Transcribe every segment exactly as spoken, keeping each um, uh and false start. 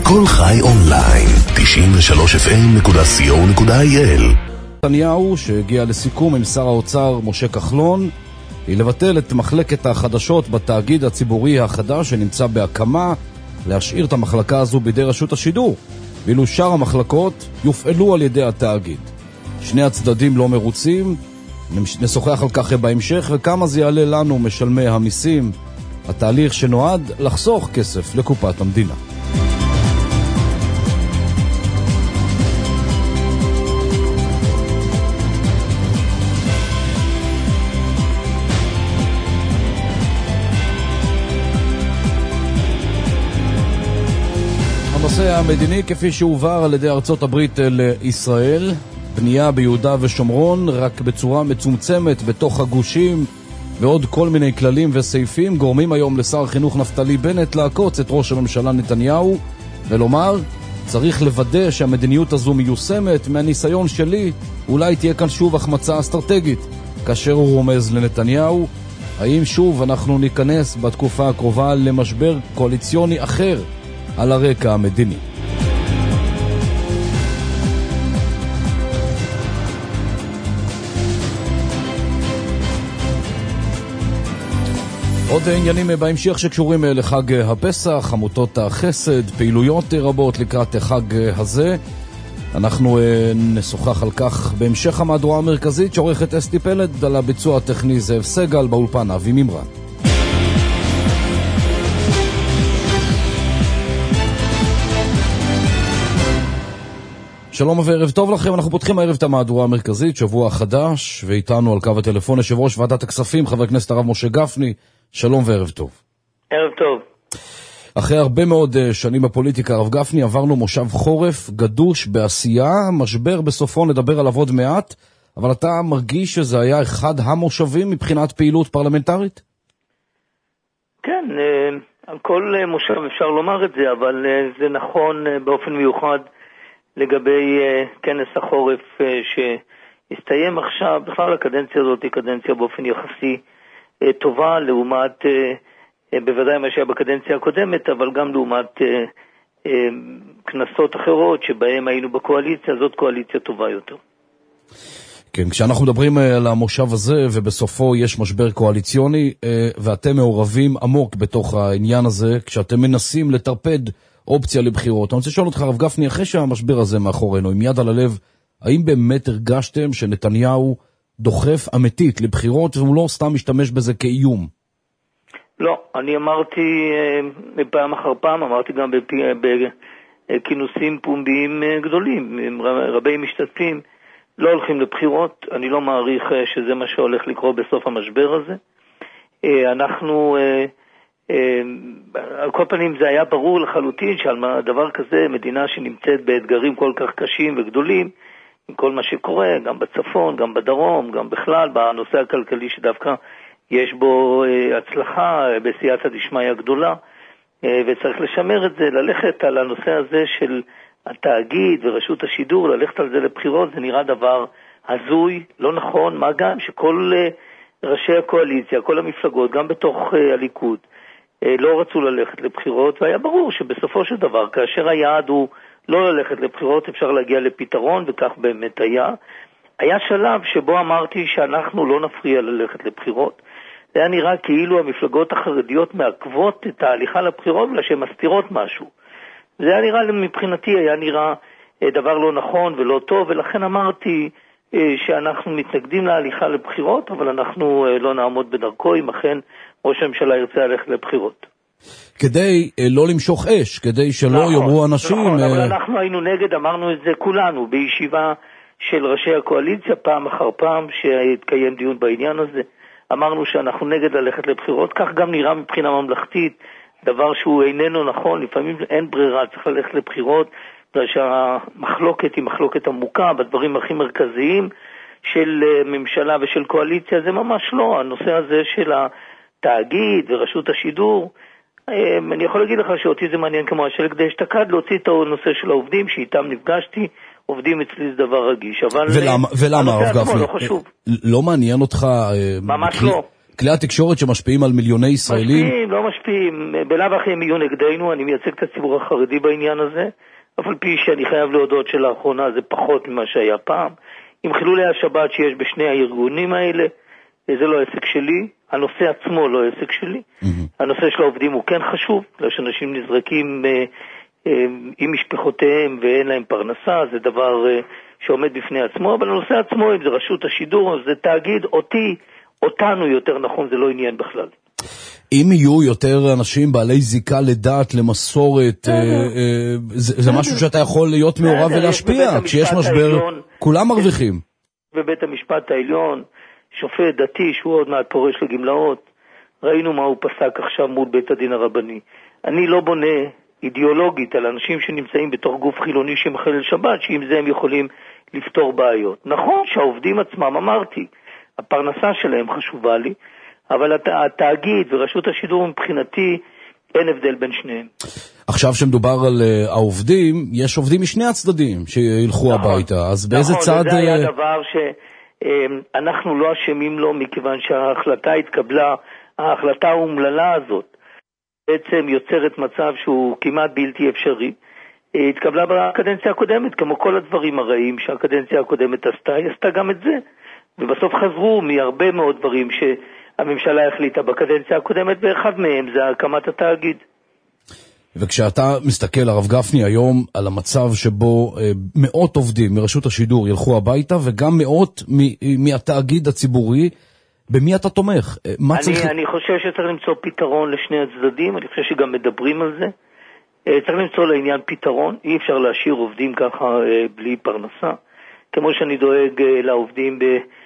כל חי אונליין, תשעים ושלוש אף אם נקודה סי או נקודה איי אל. נתניהו שהגיע לסיכום עם שר האוצר משה כחלון היא לבטל את מחלקת החדשות בתאגיד הציבורי החדש שנמצא בהקמה, להשאיר את המחלקה הזו בידי רשות השידור, ואילו שאר המחלקות יופעלו על ידי התאגיד. שני הצדדים לא מרוצים, נשוחח על כך בהמשך, וכמה זה יעלה לנו משלמי המיסים, התהליך שנועד לחסוך כסף לקופת המדינה. הנושא המדיני כפי שהועבר על ידי ארצות הברית לישראל, בנייה ביהודה ושומרון רק בצורה מצומצמת בתוך הגושים ועוד כל מיני כללים וסעיפים גורמים היום לשר החינוך נפתלי בנט לעקוץ את ראש הממשלה נתניהו ולומר צריך לוודא שהמדיניות הזו מיושמת. מהניסיון שלי אולי תהיה כאן שוב החמצה אסטרטגית, כאשר הוא רומז לנתניהו האם שוב אנחנו ניכנס בתקופה הקרובה למשבר קואליציוני אחר על הרקע המדיני. עוד עניינים בהמשך שקשורים לחג הפסח, עמותות החסד, פעילויות רבות לקראת החג הזה. אנחנו נשוחח על כך בהמשך המהדורה המרכזית שעורכת אסתי פלד, על הביצוע הטכני זאב סגל, באולפן אבי ממרן. שלום וערב טוב לכם, אנחנו פותחים הערב את המהדורה המרכזית, שבוע חדש, ואיתנו על קו הטלפון יושב ראש ועדת הכספים, חבר הכנסת הרב משה גפני. שלום וערב טוב. ערב טוב. אחרי הרבה מאוד שנים בפוליטיקה, הרב גפני, עברנו מושב חורף גדוש בעשייה, משבר בסופו נדבר עליו עוד מעט, אבל אתה מרגיש שזה היה אחד המושבים מבחינת פעילות פרלמנטרית? כן, על כל מושב אפשר לומר את זה, אבל זה נכון באופן מיוחד לגבי כנס החורף שהסתיים עכשיו. בכלל הקדנציה הזאת היא קדנציה באופן יחסי טובה לעומת בוודאי מה שהיה בקדנציה הקודמת, אבל גם לעומת כנסות אחרות שבהם היינו בקואליציה, זאת קואליציה טובה יותר. כן, כשאנחנו מדברים על המושב הזה ובסופו יש משבר קואליציוני ואתם מעורבים עמוק בתוך העניין הזה, כשאתם מנסים לטרפד אופציה לבחירות. אני רוצה לשאול אותך הרב גפני, אחרי שהמשבר הזה מאחורינו, עם יד על הלב, האם באמת הרגשתם שנתניהו דוחף אמיתית לבחירות והוא לא סתם משתמש בזה כאיום? לא, אני אמרתי פעם אחר פעם, אמרתי גם בכינוסים פומביים גדולים, עם רבי משתתפים, לא הולכים לבחירות. אני לא מעריך שזה מה שהולך לקרות בסוף המשבר הזה. אנחנו על כל פנים זה היה ברור לחלוטין שעל דבר כזה, מדינה שנמצאת באתגרים כל כך קשים וגדולים, עם כל מה שקורה, גם בצפון, גם בדרום, גם בכלל, בנושא הכלכלי שדווקא יש בו הצלחה בסייעתא דשמיא גדולה, וצריך לשמר את זה, ללכת על הנושא הזה של התאגיד ורשות השידור, ללכת על זה לבחירות, זה נראה דבר הזוי, לא נכון, מה גם שכל ראשי הקואליציה, כל המפלגות, גם בתוך הליכוד, לא רצו ללכת לבחירות, והיה ברור שבסופו של דבר, כאשר היעד הוא לא ללכת לבחירות, אפשר להגיע לפתרון, וכך באמת היה. היה שלב שבו אמרתי שאנחנו לא נפריע ללכת לבחירות. זה היה נראה כאילו המפלגות החרדיות מעכבות את ההליכה לבחירות, בגלל שהן מסתירות משהו. זה היה נראה, מבחינתי היה נראה דבר לא נכון ולא טוב, ולכן אמרתי שאנחנו מתנגדים להליכה לבחירות, אבל אנחנו לא נעמוד בדרכו אם אכן ראש הממשלה ירצה ללכת לבחירות. כדי לא למשוך אש, כדי שלא יאמרו אנשים... נכון, אבל אנחנו היינו נגד, אמרנו את זה כולנו, בישיבה של ראשי הקואליציה, פעם אחר פעם שהתקיים דיון בעניין הזה, אמרנו שאנחנו נגד ללכת לבחירות, כך גם נראה מבחינה ממלכתית, דבר שהוא איננו נכון, לפעמים אין ברירה, צריך ללכת לבחירות, בגלל שהמחלוקת היא מחלוקת עמוקה, בדברים הכי מרכזיים של ממשלה ושל קואליציה, זה ממש לא, הנושא הזה של התאגיד ורשות השידור, אני יכול להגיד לך שאותי זה מעניין כמו השלג די אשתקד, להוציא את הנושא של העובדים שאיתם נפגשתי, עובדים אצלי זה דבר רגיש, אבל ולמה, ולמה הרב גפני? לא חשוב. לא מעניין אותך... ממש לא. כלי התקשורת שמשפיעים על מיליוני ישראלים? משפיעים, לא משפיעים. בלאו הכי הם יהיו נגדנו, אני מייצג את הציבור החרדי בעניין הזה, אבל פי שאני חייב להודות שלאחרונה זה פחות ממה שהיה פעם. עם חילולי השבת שיש בשני הארגונים האלה, זה לא עסק שלי, הנושא עצמו לא עסק שלי. Mm-hmm. הנושא של העובדים הוא כן חשוב, בגלל שאנשים נזרקים אה, אה, עם משפחותיהם ואין להם פרנסה, זה דבר אה, שעומד בפני עצמו, אבל הנושא עצמו, אם זה רשות השידור, זה תאגיד, אותי, אותנו יותר נכון, זה לא עניין בכלל. אם יהיו יותר אנשים בעלי זיקה לדת, למסורת, אה, אה, זה, זה משהו שאתה יכול להיות מעורב ולהשפיע, כשיש משבר, העליון, כולם מרוויחים. בבית המשפט העליון, שופט דתי שהוא עוד מעט פורש לגמלאות, ראינו מה הוא פסק עכשיו מול בית הדין הרבני. אני לא בונה אידיאולוגית על אנשים שנמצאים בתוך גוף חילוני שמחלל שבת, שעם זה הם יכולים לפתור בעיות. נכון שהעובדים עצמם, אמרתי, הפרנסה שלהם חשובה לי, אבל התאגיד ורשות השידור מבחינתי אין הבדל בין שניהם. עכשיו שמדובר על uh, העובדים, יש עובדים משני הצדדים שילכו נכון, הביתה, אז באיזה נכון, צד... זה היה דבר שאנחנו לא אשמים לו, מכיוון שההחלטה התקבלה, ההחלטה האומללה הזאת, בעצם יוצרת מצב שהוא כמעט בלתי אפשרי. התקבלה בקדנציה הקודמת, כמו כל הדברים הרעים שהקדנציה הקודמת עשתה, היא עשתה גם את זה. ובסוף חזרו מהרבה מאוד דברים שהממשלה החליטה בקדנציה הקודמת, ואחד מהם זה הקמת התאגיד. וכשאתה מסתכל, הרב גפני, היום על המצב שבו מאות עובדים מרשות השידור ילכו הביתה, וגם מאות מהתאגיד הציבורי, במי אתה תומך? מה אני, צריך... אני חושב שצריך למצוא פתרון לשני הצדדים, אני חושב שגם מדברים על זה. צריך למצוא לעניין פתרון, אי אפשר להשאיר עובדים ככה בלי פרנסה, כמו שאני דואג לעובדים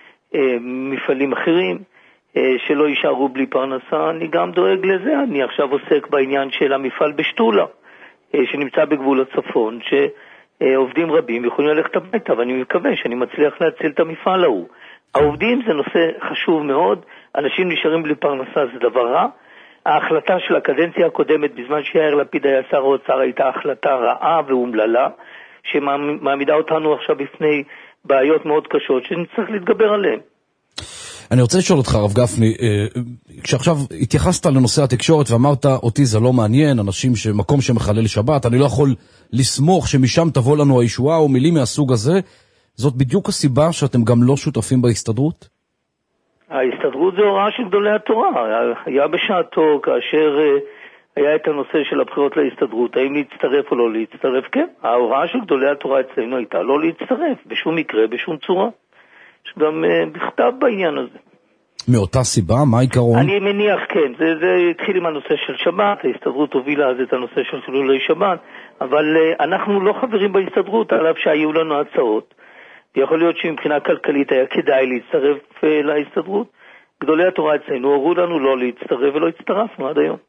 במפעלים אחרים, שלא יישארו בלי פרנסה, אני גם דואג לזה. אני עכשיו עוסק בעניין של המפעל בשטולה, שנמצא בגבול הצפון, שעובדים רבים יכולים ללכת הביתה, ואני מקווה שאני מצליח להציל את המפעל ההוא. העובדים זה נושא חשוב מאוד, אנשים נשארים בלי פרנסה זה דבר רע. ההחלטה של הקדנציה הקודמת, בזמן שיאיר לפיד היה שר האוצר, הייתה החלטה רעה ואומללה, שמעמידה אותנו עכשיו בפני בעיות מאוד קשות, שנצטרך להתגבר עליהן. אני רוצה לשאול אותך, הרב גפני, כשעכשיו התייחסת לנושא התקשורת ואמרת, אותי זה לא מעניין, אנשים שמקום שמחלל שבת, אני לא יכול לסמוך שמשם תבוא לנו הישועה או מילים מהסוג הזה, זאת בדיוק הסיבה שאתם גם לא שותפים בהסתדרות? ההסתדרות זה הוראה של גדולי התורה. היה בשעתו, כאשר היה את הנושא של הבחירות להסתדרות, האם להצטרף או לא להצטרף, כן. ההוראה של גדולי התורה אצלנו הייתה לא להצטרף, בשום מקרה, בשום צורה. יש גם בכתב בעניין הזה. מאותה סיבה? מה העיקרון? אני מניח, כן. זה, זה התחיל עם הנושא של שבת, ההסתדרות הובילה אז את הנושא של חילולי שבת, אבל אנחנו לא חברים בהסתדרות, עליו שהיו לנו הצעות. יכול להיות שמבחינה כלכלית היה כדאי להצטרף להסתדרות. גדולי התורה אצלנו הורו לנו לא להצטרף ולא הצטרפנו עד היום.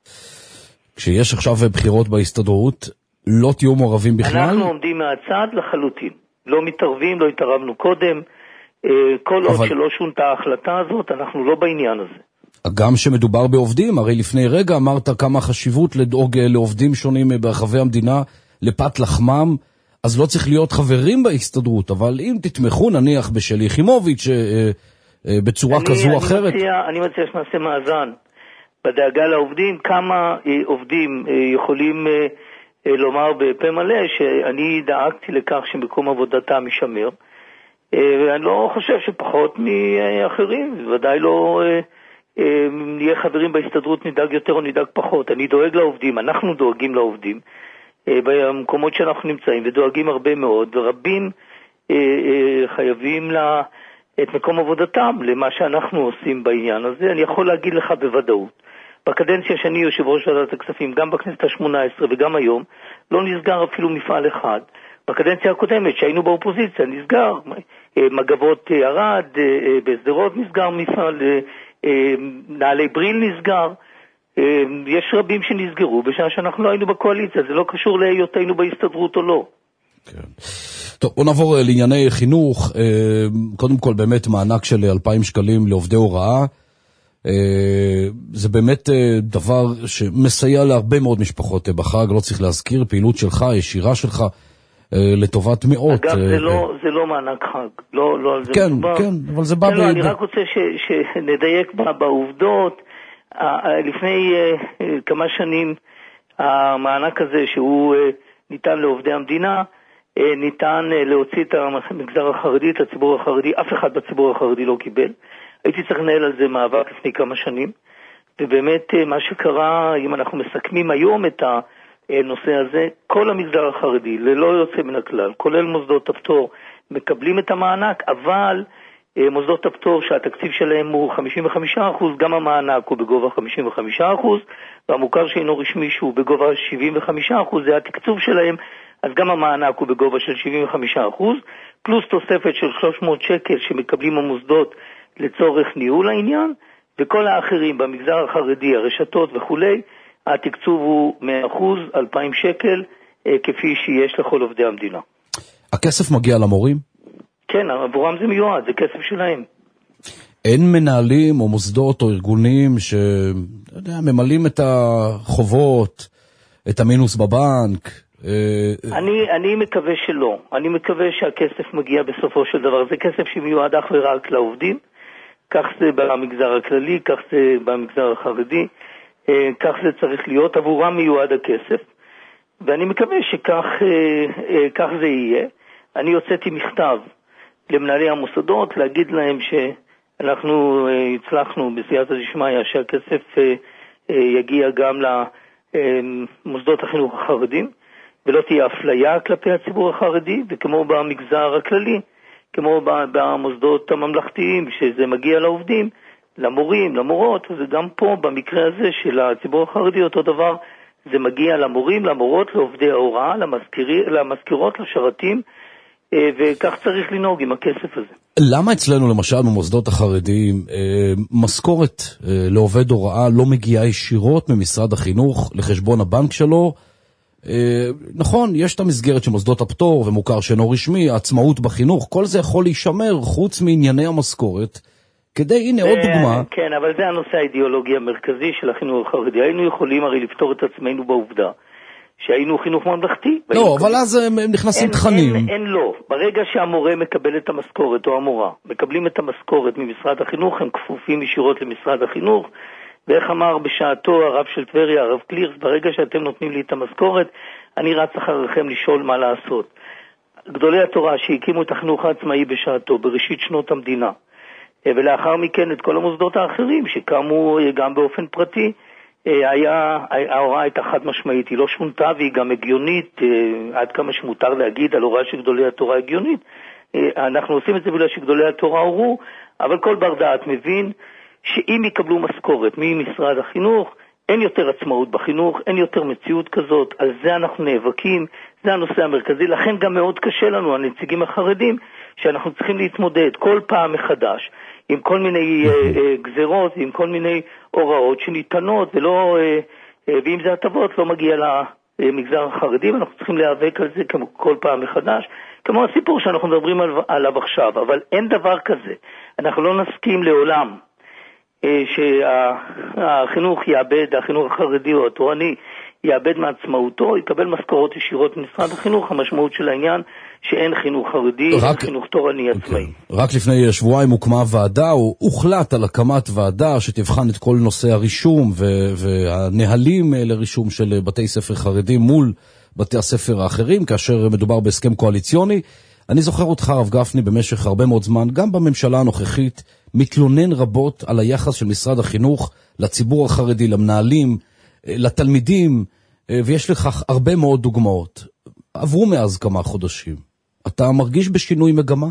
כשיש עכשיו בחירות בהסתדרות, לא תהיו מעורבים בכלל? אנחנו עומדים מהצד לחלוטין. לא מתערבים, לא התערבנו קודם. כל אבל... עוד שלא שונתה ההחלטה הזאת, אנחנו לא בעניין הזה. גם שמדובר בעובדים, הרי לפני רגע אמרת כמה חשיבות לדאוג לעובדים שונים ברחבי המדינה, לפת לחמם, אז לא צריך להיות חברים בהסתדרות, אבל אם תתמכו נניח בשלי יחימוביץ' בצורה אני, כזו או אחרת... מציע, אני מציע שנעשה מאזן בדאגה לעובדים, כמה עובדים יכולים לומר בפה מלא שאני דאגתי לכך שמקום עבודתם יישמר, ואני לא חושב שפחות מאחרים, ודאי לא נהיה חברים בהסתדרות נדאג יותר או נדאג פחות. אני דואג לעובדים, אנחנו דואגים לעובדים במקומות שאנחנו נמצאים ודואגים הרבה מאוד, ורבים חייבים לה, את מקום עבודתם למה שאנחנו עושים בעניין הזה. אני יכול להגיד לך בוודאות, בקדנציה שאני יושב ראש ועדת הכספים, גם בכנסת השמונה עשרה וגם היום, לא נסגר אפילו מפעל אחד. בקדנציה הקודמת שהיינו באופוזיציה נסגר, מגבות ערד, בסדרות נסגר מפעל, נעלי בריל נסגר, יש רבים שנסגרו בשעה שאנחנו לא היינו בקואליציה, זה לא קשור להיותנו בהסתדרות או לא. כן. טוב, בוא נעבור לענייני חינוך, קודם כל באמת מענק של אלפיים שקלים לעובדי הוראה, זה באמת דבר שמסייע להרבה מאוד משפחות בחג, לא צריך להזכיר, פעילות שלך, ישירה שלך, לטובת מאות. אגב, זה לא, זה לא מענק חג. לא, לא על זה כן, מדובר. כן, אבל זה בא... לא, אני רק רוצה שנדייק בעובדות. לפני כמה שנים, המענק הזה שהוא ניתן לעובדי המדינה, ניתן להוציא את המגזר החרדי, את הציבור החרדי, אף אחד בציבור החרדי לא קיבל. הייתי צריך לנהל על זה מאבק לפני כמה שנים, ובאמת מה שקרה, אם אנחנו מסכמים היום את הנושא הזה, כל המגזר החרדי, ללא יוצא מן הכלל, כולל מוסדות הפטור, מקבלים את המענק, אבל מוסדות הפטור שהתקציב שלהם הוא חמישים וחמישה אחוז, גם המענק הוא בגובה חמישים וחמישה אחוז, והמוכר שאינו רשמי שהוא בגובה שבעים וחמישה אחוז, זה התקצוב שלהם, אז גם המענק הוא בגובה של שבעים וחמישה אחוז, פלוס תוספת של שלוש מאות שקל שמקבלים המוסדות לצורך ניהול העניין, וכל האחרים במגזר החרדי, הרשתות וכולי, התקצוב הוא מאה אחוז, אלפיים שקל, כפי שיש לכל עובדי המדינה. הכסף מגיע למורים? כן, עבורם זה מיועד, זה כסף שלהם. אין מנהלים או מוסדות או ארגונים שממלאים את החובות, את המינוס בבנק? אני, אני מקווה שלא. אני מקווה שהכסף מגיע בסופו של דבר. זה כסף שמיועד אך ורק לעובדים. כך זה במגזר הכללי, כך זה במגזר החרדי. כך זה צריך להיות. עבורם מיועד הכסף. ואני מקווה שכך כך זה יהיה. אני הוצאתי מכתב למנהלי המוסדות להגיד להם שאנחנו הצלחנו בסייעתא דשמיא שהכסף יגיע גם למוסדות החינוך החרדים, ולא תהיה אפליה כלפי הציבור החרדי, וכמו במגזר הכללי, כמו במוסדות הממלכתיים, שזה מגיע לעובדים, למורים, למורות, וגם פה במקרה הזה של הציבור החרדי אותו דבר, זה מגיע למורים, למורות, לעובדי ההוראה, למזכירות, לשרתים, וכך צריך לנהוג עם הכסף הזה. למה אצלנו למשל במוסדות החרדיים משכורת לעובד הוראה לא מגיעה ישירות ממשרד החינוך לחשבון הבנק שלו? נכון, יש את המסגרת של מוסדות הפטור ומוכר שאינו רשמי, עצמאות בחינוך, כל זה יכול להישמר חוץ מענייני המשכורת. כדי, הנה עוד דוגמה. כן, אבל זה הנושא האידיאולוגי המרכזי של החינוך החרדי. היינו יכולים הרי לפתור את עצמנו בעובדה שהיינו חינוך ממלכתי. לא, אבל אז הם נכנסים תכנים. אין, אין לא. ברגע שהמורה מקבל את המשכורת, או המורה, מקבלים את המשכורת ממשרד החינוך, הם כפופים ישירות למשרד החינוך, ואיך אמר בשעתו הרב של טבריה, הרב קלירס, ברגע שאתם נותנים לי את המשכורת, אני רץ אחריכם לשאול מה לעשות. גדולי התורה שהקימו את החינוך העצמאי בשעתו, בראשית שנות המדינה, ולאחר מכן את כל המוסדות האחרים שקמו גם באופן פרטי, היה, ההוראה הייתה חד משמעית, היא לא שונתה והיא גם הגיונית, עד כמה שמותר להגיד על הוראה של גדולי התורה הגיונית. אנחנו עושים את זה בגלל שגדולי התורה הורו, אבל כל בר דעת מבין שאם יקבלו משכורת ממשרד החינוך, אין יותר עצמאות בחינוך, אין יותר מציאות כזאת, על זה אנחנו נאבקים, זה הנושא המרכזי, לכן גם מאוד קשה לנו, הנציגים החרדים, שאנחנו צריכים להתמודד כל פעם מחדש, עם כל מיני uh, גזרות, עם כל מיני הוראות שניתנות, ולא, uh, uh, ואם זה הטבות, לא מגיע למגזר החרדי, ואנחנו צריכים להיאבק על זה כמו כל פעם מחדש, כמו הסיפור שאנחנו מדברים על, עליו עכשיו, אבל אין דבר כזה. אנחנו לא נסכים לעולם uh, שהחינוך יאבד, החינוך החרדי או התורני, יאבד מעצמאותו, יקבל משכורות ישירות ממשרד החינוך. המשמעות של העניין שאין חינוך חרדי, רק, חינוך תורני עצמאי. Okay. רק לפני שבועיים הוקמה ועדה, או הוחלט על הקמת ועדה שתבחן את כל נושא הרישום ו- והנהלים לרישום של בתי ספר חרדים מול בתי הספר האחרים, כאשר מדובר בהסכם קואליציוני. אני זוכר אותך, הרב גפני, במשך הרבה מאוד זמן, גם בממשלה הנוכחית, מתלונן רבות על היחס של משרד החינוך לציבור החרדי, למנהלים, לתלמידים, ויש לכך הרבה מאוד דוגמאות. עברו מאז כמה חודשים. אתה מרגיש בשינוי מגמה?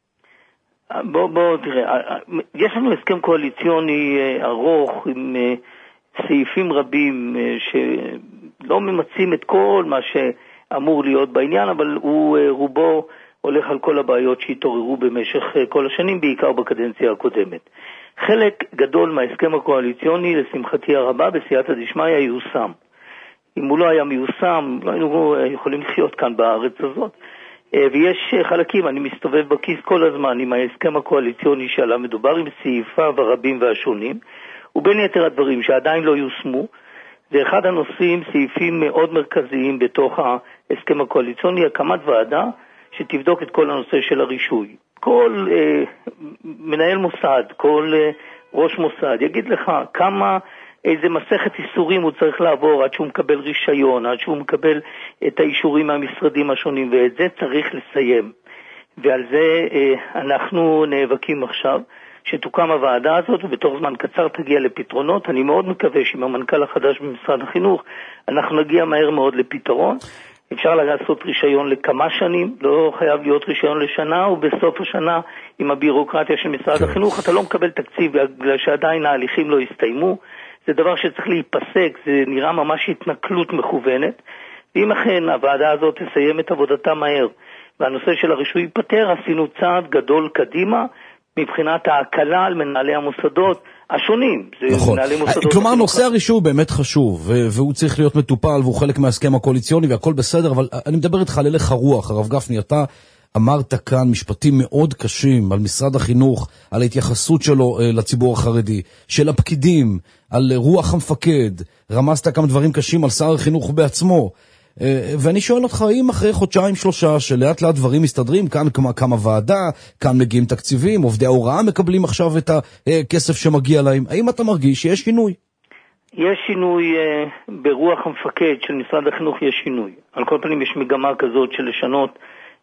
בוא, בוא, תראה, יש לנו הסכם קואליציוני ארוך עם סעיפים רבים שלא ממצים את כל מה שאמור להיות בעניין, אבל הוא רובו הולך על כל הבעיות שהתעוררו במשך כל השנים, בעיקר בקדנציה הקודמת. חלק גדול מההסכם הקואליציוני, לשמחתי הרבה, בסייעתא דשמיא ייושם. אם הוא לא היה מיושם, לא היינו יכולים לחיות כאן בארץ הזאת. ויש חלקים, אני מסתובב בכיס כל הזמן עם ההסכם הקואליציוני שעליו מדובר, עם סעיפיו הרבים והשונים, ובין יתר הדברים שעדיין לא יושמו, זה אחד הנושאים, סעיפים מאוד מרכזיים בתוך ההסכם הקואליציוני, הקמת ועדה שתבדוק את כל הנושא של הרישוי. כל אה, מנהל מוסד, כל אה, ראש מוסד, יגיד לך כמה, איזה מסכת איסורים הוא צריך לעבור עד שהוא מקבל רישיון, עד שהוא מקבל את האישורים מהמשרדים השונים, ואת זה צריך לסיים. ועל זה אה, אנחנו נאבקים עכשיו, שתוקם הוועדה הזאת, ובתוך זמן קצר תגיע לפתרונות. אני מאוד מקווה שעם המנכ"ל החדש במשרד החינוך, אנחנו נגיע מהר מאוד לפתרון. אפשר לעשות רישיון לכמה שנים, לא חייב להיות רישיון לשנה, ובסוף השנה, עם הבירוקרטיה של משרד כן. החינוך, אתה לא מקבל תקציב, בגלל שעדיין ההליכים לא הסתיימו. זה דבר שצריך להיפסק, זה נראה ממש התנכלות מכוונת. ואם אכן הוועדה הזאת תסיים את עבודתה מהר, והנושא של הרישוי ייפתר, עשינו צעד גדול קדימה, מבחינת ההקלה על מנהלי המוסדות השונים. נכון. כלומר, נושא הרישוי באמת חשוב, והוא צריך להיות מטופל, והוא חלק מההסכם הקואליציוני, והכל בסדר, אבל אני מדבר איתך על הלך הרוח, הרב גפני, אתה אמרת כאן משפטים מאוד קשים על משרד החינוך, על ההתייחסות שלו לציבור החרדי, של הפקידים, על רוח המפקד, רמזת כמה דברים קשים על שר החינוך בעצמו, ואני שואל אותך, האם אחרי חודשיים שלושה שלאט לאט דברים מסתדרים, כאן כמה ועדה, כאן מגיעים תקציבים, עובדי ההוראה מקבלים עכשיו את הכסף שמגיע להם, האם אתה מרגיש שיש שינוי? יש שינוי ברוח המפקד של משרד החינוך, יש שינוי. על כל פנים יש מגמה כזאת של לשנות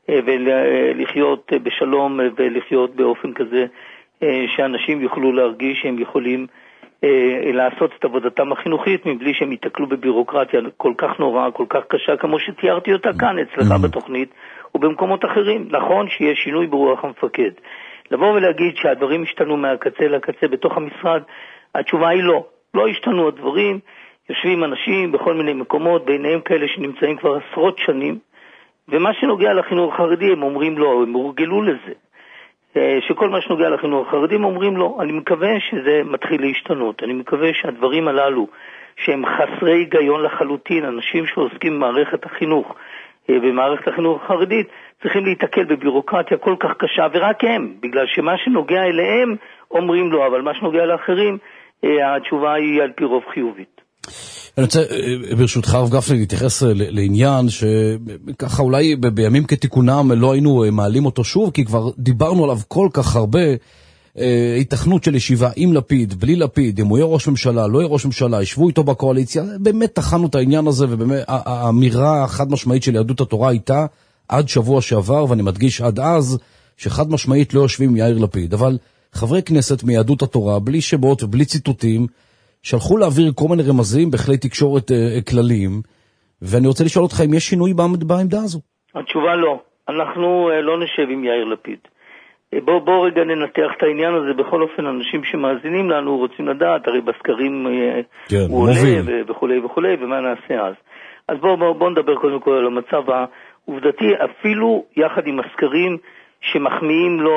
ולחיות בשלום ולחיות באופן כזה שאנשים יוכלו להרגיש שהם יכולים לעשות את עבודתם החינוכית מבלי שהם יתקלו בבירוקרטיה כל כך נוראה, כל כך קשה, כמו שתיארתי אותה כאן אצלך בתוכנית ובמקומות אחרים. נכון שיש שינוי ברוח המפקד. לבוא ולהגיד שהדברים השתנו מהקצה לקצה בתוך המשרד, התשובה היא לא. לא השתנו הדברים, יושבים אנשים בכל מיני מקומות, ביניהם כאלה שנמצאים כבר עשרות שנים, ומה שנוגע לחינוך החרדי הם אומרים לא, הם הורגלו לזה. שכל מה שנוגע לחינוך החרדים אומרים לא. אני מקווה שזה מתחיל להשתנות. אני מקווה שהדברים הללו שהם חסרי היגיון לחלוטין, אנשים שעוסקים במערכת החינוך, במערכת החינוך החרדית, צריכים להתקל בבירוקרטיה כל כך קשה, ורק הם, בגלל שמה שנוגע אליהם אומרים לא, אבל מה שנוגע לאחרים, התשובה היא על פי רוב חיובית. אני רוצה, ברשותך הרב גפני, להתייחס לעניין שככה אולי בימים כתיקונם לא היינו מעלים אותו שוב, כי כבר דיברנו עליו כל כך הרבה, התכנות של ישיבה עם לפיד, בלי לפיד, אם הוא יהיה ראש ממשלה, לא יהיה ראש ממשלה, ישבו איתו בקואליציה, באמת תחנו את העניין הזה, ובאמת האמירה החד משמעית של יהדות התורה הייתה עד שבוע שעבר, ואני מדגיש עד אז, שחד משמעית לא יושבים עם יאיר לפיד, אבל חברי כנסת מיהדות התורה, בלי שמות ובלי ציטוטים, שלחו להעביר כל מיני רמזים בכלי תקשורת אה, כלליים, ואני רוצה לשאול אותך אם יש שינוי בעמדה הזו. התשובה לא. אנחנו אה, לא נשב עם יאיר לפיד. אה, בוא, בוא רגע ננתח את העניין הזה. בכל אופן, אנשים שמאזינים לנו רוצים לדעת, הרי בסקרים אה, כן, הוא מוביל. עולה וכולי וכולי, ומה נעשה אז. אז בוא, בוא, בוא נדבר קודם כל על המצב העובדתי, אפילו יחד עם הסקרים שמחמיאים לו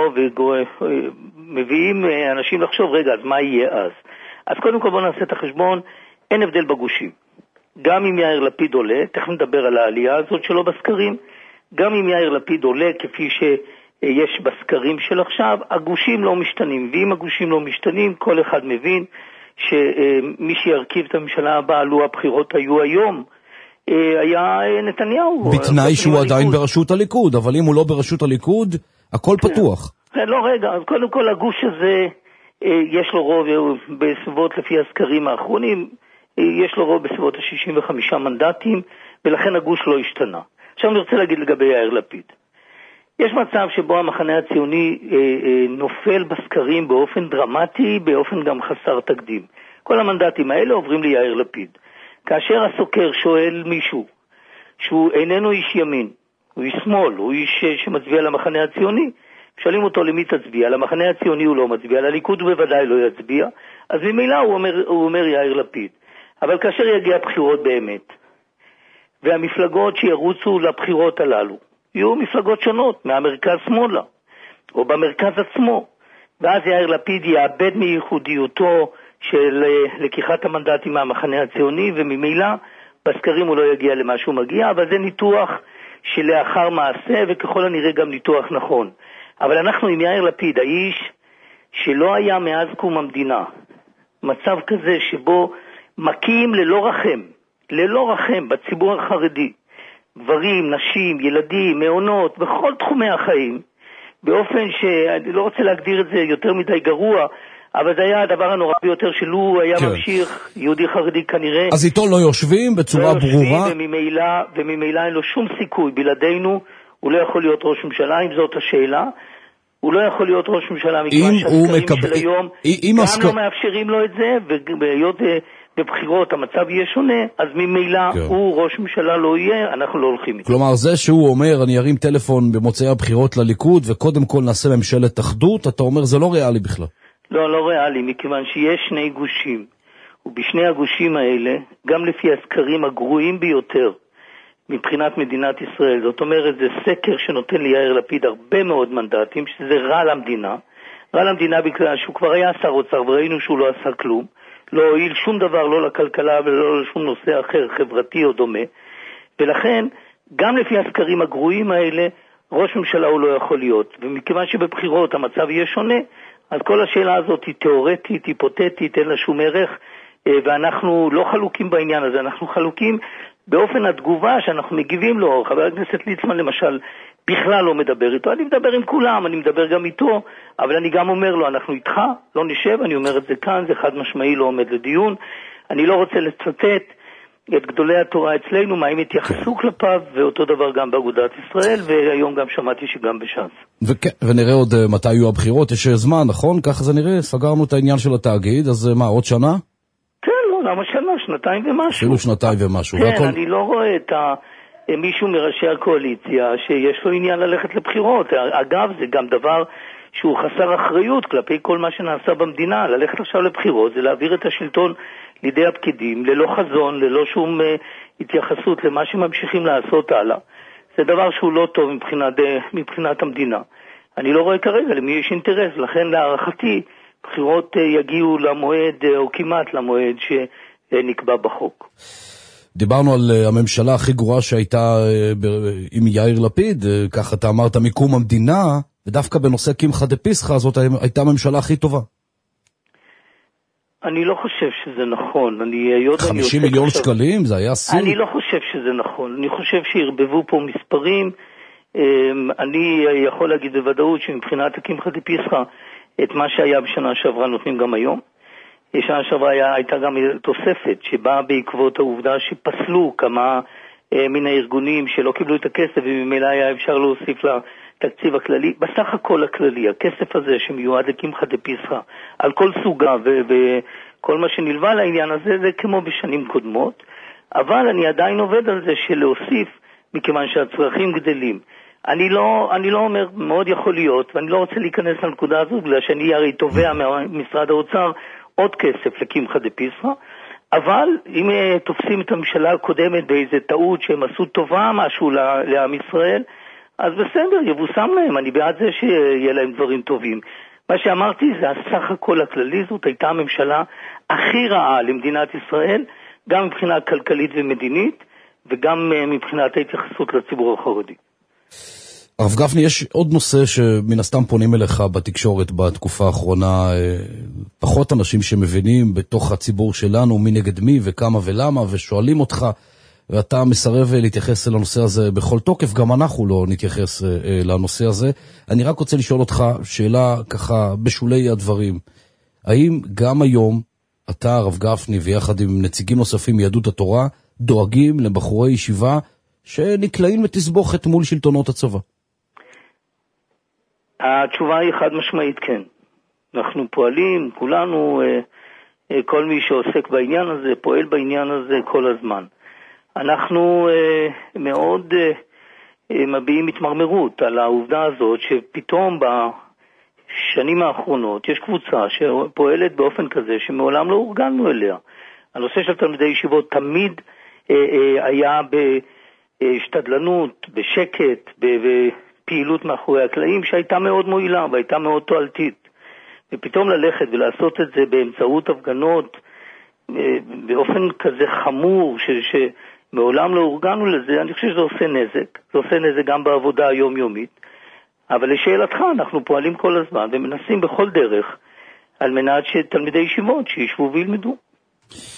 ומביאים אה, אנשים לחשוב, רגע, אז מה יהיה אז? אז קודם כל בוא נעשה את החשבון, אין הבדל בגושים. גם אם יאיר לפיד עולה, תכף נדבר על העלייה הזאת שלו בסקרים, גם אם יאיר לפיד עולה כפי שיש בסקרים של עכשיו, הגושים לא משתנים, ואם הגושים לא משתנים, כל אחד מבין שמי שירכיב את הממשלה הבאה, לו הבחירות היו היום, היה נתניהו. בתנאי שהוא עדיין בראשות הליכוד, אבל אם הוא לא בראשות הליכוד, הכל פתוח. לא, רגע, אז קודם כל הגוש הזה, יש לו רוב בסביבות, לפי הסקרים האחרונים, יש לו רוב בסביבות ה-שישים וחמישה מנדטים, ולכן הגוש לא השתנה. עכשיו אני רוצה להגיד לגבי יאיר לפיד. יש מצב שבו המחנה הציוני אה, אה, נופל בסקרים באופן דרמטי, באופן גם חסר תקדים. כל המנדטים האלה עוברים ליאיר לפיד. כאשר הסוקר שואל מישהו שהוא איננו איש ימין, הוא איש שמאל, הוא איש שמצביע למחנה הציוני, שואלים אותו למי תצביע, למחנה הציוני הוא לא מצביע, לליכוד הוא בוודאי לא יצביע, אז ממילא הוא אומר, הוא אומר יאיר לפיד. אבל כאשר יגיע הבחירות באמת, והמפלגות שירוצו לבחירות הללו, יהיו מפלגות שונות, מהמרכז שמאלה, או במרכז עצמו, ואז יאיר לפיד יאבד מייחודיותו של לקיחת המנדטים מהמחנה הציוני, וממילא בסקרים הוא לא יגיע למה שהוא מגיע, אבל זה ניתוח שלאחר מעשה, וככל הנראה גם ניתוח נכון. אבל אנחנו עם יאיר לפיד, האיש שלא היה מאז קום המדינה, מצב כזה שבו מכים ללא רחם, ללא רחם בציבור החרדי, גברים, נשים, ילדים, מעונות, בכל תחומי החיים, באופן שאני לא רוצה להגדיר את זה יותר מדי גרוע, אבל זה היה הדבר הנורא ביותר שלו היה כן. ממשיך, יהודי חרדי כנראה. אז איתו לא יושבים בצורה לא יושבים, ברורה? וממילא, וממילא אין לו שום סיכוי, בלעדינו הוא לא יכול להיות ראש ממשלה, אם זאת השאלה. הוא לא יכול להיות ראש ממשלה מכיוון שהסקרים מקב... של היום גם הסק... לא מאפשרים לו את זה, ובהיות בבחירות המצב יהיה שונה, אז ממילא כן. הוא ראש ממשלה לא יהיה, אנחנו לא הולכים איתו. כלומר, זה שהוא אומר, אני ארים טלפון במוצאי הבחירות לליכוד, וקודם כל נעשה ממשלת אחדות, אתה אומר, זה לא ריאלי בכלל. לא, לא ריאלי, מכיוון שיש שני גושים, ובשני הגושים האלה, גם לפי הסקרים הגרועים ביותר, מבחינת מדינת ישראל, זאת אומרת, זה סקר שנותן ליאיר לפיד הרבה מאוד מנדטים, שזה רע למדינה, רע למדינה בגלל שהוא כבר היה שר אוצר, וראינו שהוא לא עשה כלום, לא הועיל שום דבר, לא לכלכלה ולא לשום נושא אחר, חברתי או דומה, ולכן, גם לפי הסקרים הגרועים האלה, ראש ממשלה הוא לא יכול להיות, ומכיוון שבבחירות המצב יהיה שונה, אז כל השאלה הזאת היא תיאורטית, היפותטית, אין לה שום ערך, ואנחנו לא חלוקים בעניין הזה, אנחנו חלוקים באופן התגובה שאנחנו מגיבים לו. חבר הכנסת ליצמן למשל בכלל לא מדבר איתו, אני מדבר עם כולם, אני מדבר גם איתו, אבל אני גם אומר לו, אנחנו איתך, לא נשב, אני אומר את זה כאן, זה חד משמעי לא עומד לדיון, אני לא רוצה לצטט את גדולי התורה אצלנו, מה הם התייחסו כלפיו, ואותו דבר גם באגודת ישראל, והיום גם שמעתי שגם בש"ס. וכ- ונראה עוד uh, מתי יהיו הבחירות, יש זמן, נכון? ככה זה נראה, סגרנו את העניין של התאגיד, אז uh, מה, עוד שנה? כן, לא, למה שנה, שנתיים ומשהו. אפילו שנתיים ומשהו. כן, והכל... אני לא רואה את ה... מישהו מראשי הקואליציה שיש לו עניין ללכת לבחירות. אגב, זה גם דבר שהוא חסר אחריות כלפי כל מה שנעשה במדינה. ללכת עכשיו לבחירות זה להעביר את השלטון לידי הפקידים, ללא חזון, ללא שום uh, התייחסות למה שממשיכים לעשות הלאה. זה דבר שהוא לא טוב מבחינת, מבחינת המדינה. אני לא רואה כרגע למי יש אינטרס, לכן להערכתי בחירות uh, יגיעו למועד uh, או כמעט למועד שנקבע בחוק. דיברנו על uh, הממשלה הכי גרועה שהייתה uh, ב- עם יאיר לפיד, uh, ככה אתה אמרת מקום המדינה, ודווקא בנושא קמחא דפסחא זאת הייתה הממשלה הכי טובה. אני לא חושב שזה נכון. אני, חמישים מיליון עכשיו, שקלים? זה היה סיר? אני לא חושב שזה נכון. אני חושב שהרבבו פה מספרים. אני יכול להגיד בוודאות שמבחינת הקמחא דפסחא, את מה שהיה בשנה שעברה נותנים גם היום. בשנה שעברה היה, הייתה גם תוספת שבאה בעקבות העובדה שפסלו כמה מן הארגונים שלא קיבלו את הכסף, וממילא היה אפשר להוסיף לה תקציב הכללי. בסך הכל הכללי, הכסף הזה שמיועד לקמחא דפסחא, על כל סוגה וכל מה שנלווה לעניין הזה, זה כמו בשנים קודמות, אבל אני עדיין עובד על זה שלהוסיף, מכיוון שהצרכים גדלים. אני לא, אני לא אומר, מאוד יכול להיות, ואני לא רוצה להיכנס לנקודה הזו, בגלל שאני הרי תובע ממשרד האוצר עוד כסף לקמחא דפסחא, אבל אם תופסים את הממשלה הקודמת באיזה טעות שהם עשו טובה משהו לעם ישראל, אז בסדר, יבוסם להם, אני בעד זה שיהיה להם דברים טובים. מה שאמרתי זה הסך הכל הכללי, זאת הייתה הממשלה הכי רעה למדינת ישראל, גם מבחינה כלכלית ומדינית, וגם מבחינת ההתייחסות לציבור החרדי. הרב גפני, יש עוד נושא שמן הסתם פונים אליך בתקשורת בתקופה האחרונה, פחות אנשים שמבינים בתוך הציבור שלנו מי נגד מי וכמה ולמה, ושואלים אותך, ואתה מסרב להתייחס לנושא הזה בכל תוקף, גם אנחנו לא נתייחס לנושא הזה. אני רק רוצה לשאול אותך שאלה ככה בשולי הדברים. האם גם היום אתה, הרב גפני, ויחד עם נציגים נוספים מיהדות התורה, דואגים לבחורי ישיבה שנקלעים לתסבוכת מול שלטונות הצבא? התשובה היא חד משמעית כן. אנחנו פועלים, כולנו, כל מי שעוסק בעניין הזה, פועל בעניין הזה כל הזמן. אנחנו uh, מאוד uh, מביעים התמרמרות על העובדה הזאת שפתאום בשנים האחרונות יש קבוצה שפועלת באופן כזה שמעולם לא אורגנו אליה. הנושא של תלמידי ישיבות תמיד uh, uh, היה בהשתדלנות, בשקט, בפעילות מאחורי הקלעים שהייתה מאוד מועילה והייתה מאוד תועלתית. ופתאום ללכת ולעשות את זה באמצעות הפגנות uh, באופן כזה חמור ש... ש מעולם לא אורגנו לזה, אני חושב שזה עושה נזק, זה עושה נזק גם בעבודה היומיומית, אבל לשאלתך אנחנו פועלים כל הזמן ומנסים בכל דרך על מנת שתלמידי ישיבות שישבו וילמדו.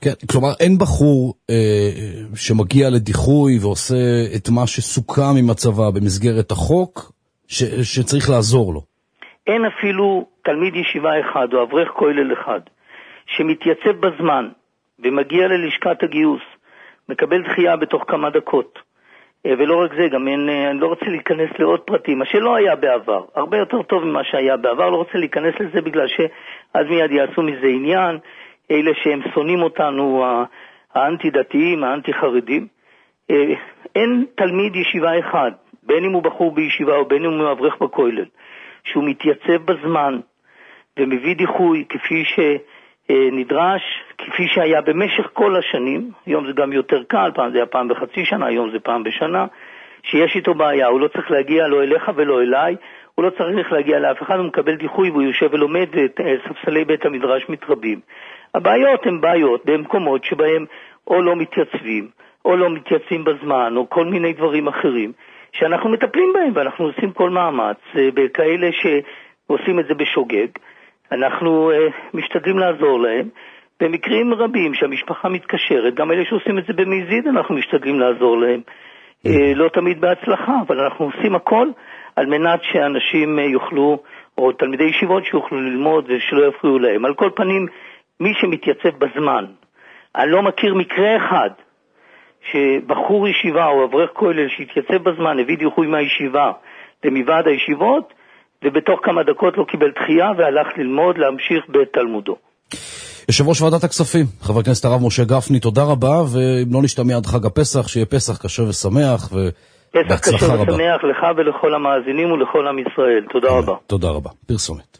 כן, כלומר, אין בחור אה, שמגיע לדיחוי ועושה את מה שסוכם עם הצבא במסגרת החוק, ש, שצריך לעזור לו. אין אפילו תלמיד ישיבה אחד או אברך כולל אחד שמתייצב בזמן ומגיע ללשכת הגיוס, מקבל דחייה בתוך כמה דקות. ולא רק זה, גם אין, אני לא רוצה להיכנס לעוד פרטים, מה שלא היה בעבר, הרבה יותר טוב ממה שהיה בעבר, לא רוצה להיכנס לזה בגלל שאז מיד יעשו מזה עניין, אלה שהם שונאים אותנו, האנטי-דתיים, האנטי-חרדים. אין תלמיד ישיבה אחד, בין אם הוא בחור בישיבה או בין אם הוא אברך בכולל, שהוא מתייצב בזמן ומביא דיחוי כפי שנדרש, כפי שהיה במשך כל השנים. היום זה גם יותר קל, פעם זה היה פעם בחצי שנה, היום זה פעם בשנה, שיש איתו בעיה, הוא לא צריך להגיע לא אליך ולא אליי, הוא לא צריך להגיע לאף אחד, הוא מקבל דיחוי והוא יושב ולומד ואת ספסלי בית המדרש מתרבים. הבעיות הן בעיות במקומות שבהם או לא מתייצבים, או לא מתייצבים בזמן, או כל מיני דברים אחרים, שאנחנו מטפלים בהם, ואנחנו עושים כל מאמץ, בכאלה שעושים את זה בשוגג, אנחנו uh, משתדלים לעזור להם, במקרים רבים שהמשפחה מתקשרת, גם אלה שעושים את זה במזיד, אנחנו משתדלים לעזור להם, uh, לא תמיד בהצלחה, אבל אנחנו עושים הכל, על מנת שאנשים uh, יוכלו, או תלמידי ישיבות שיוכלו ללמוד ושלא יפריעו להם. על כל פנים, מי שמתייצב בזמן, אני לא מכיר מקרה אחד, שבחור ישיבה או אברך כולל שהתייצב בזמן, הביא דיחוי מהישיבה למוועד הישיבות, ובתוך כמה דקות לא קיבל דחייה והלך ללמוד, להמשיך בתלמודו. יושב ראש ועדת הכספים, חבר הכנסת הרב משה גפני, תודה רבה, ואם לא נשתמע עד חג הפסח, שיהיה פסח קשה ושמח, ובהצלחה רבה. פסח קשה ושמח לך ולכל המאזינים ולכל עם ישראל. תודה רבה. תודה רבה. פרסומת.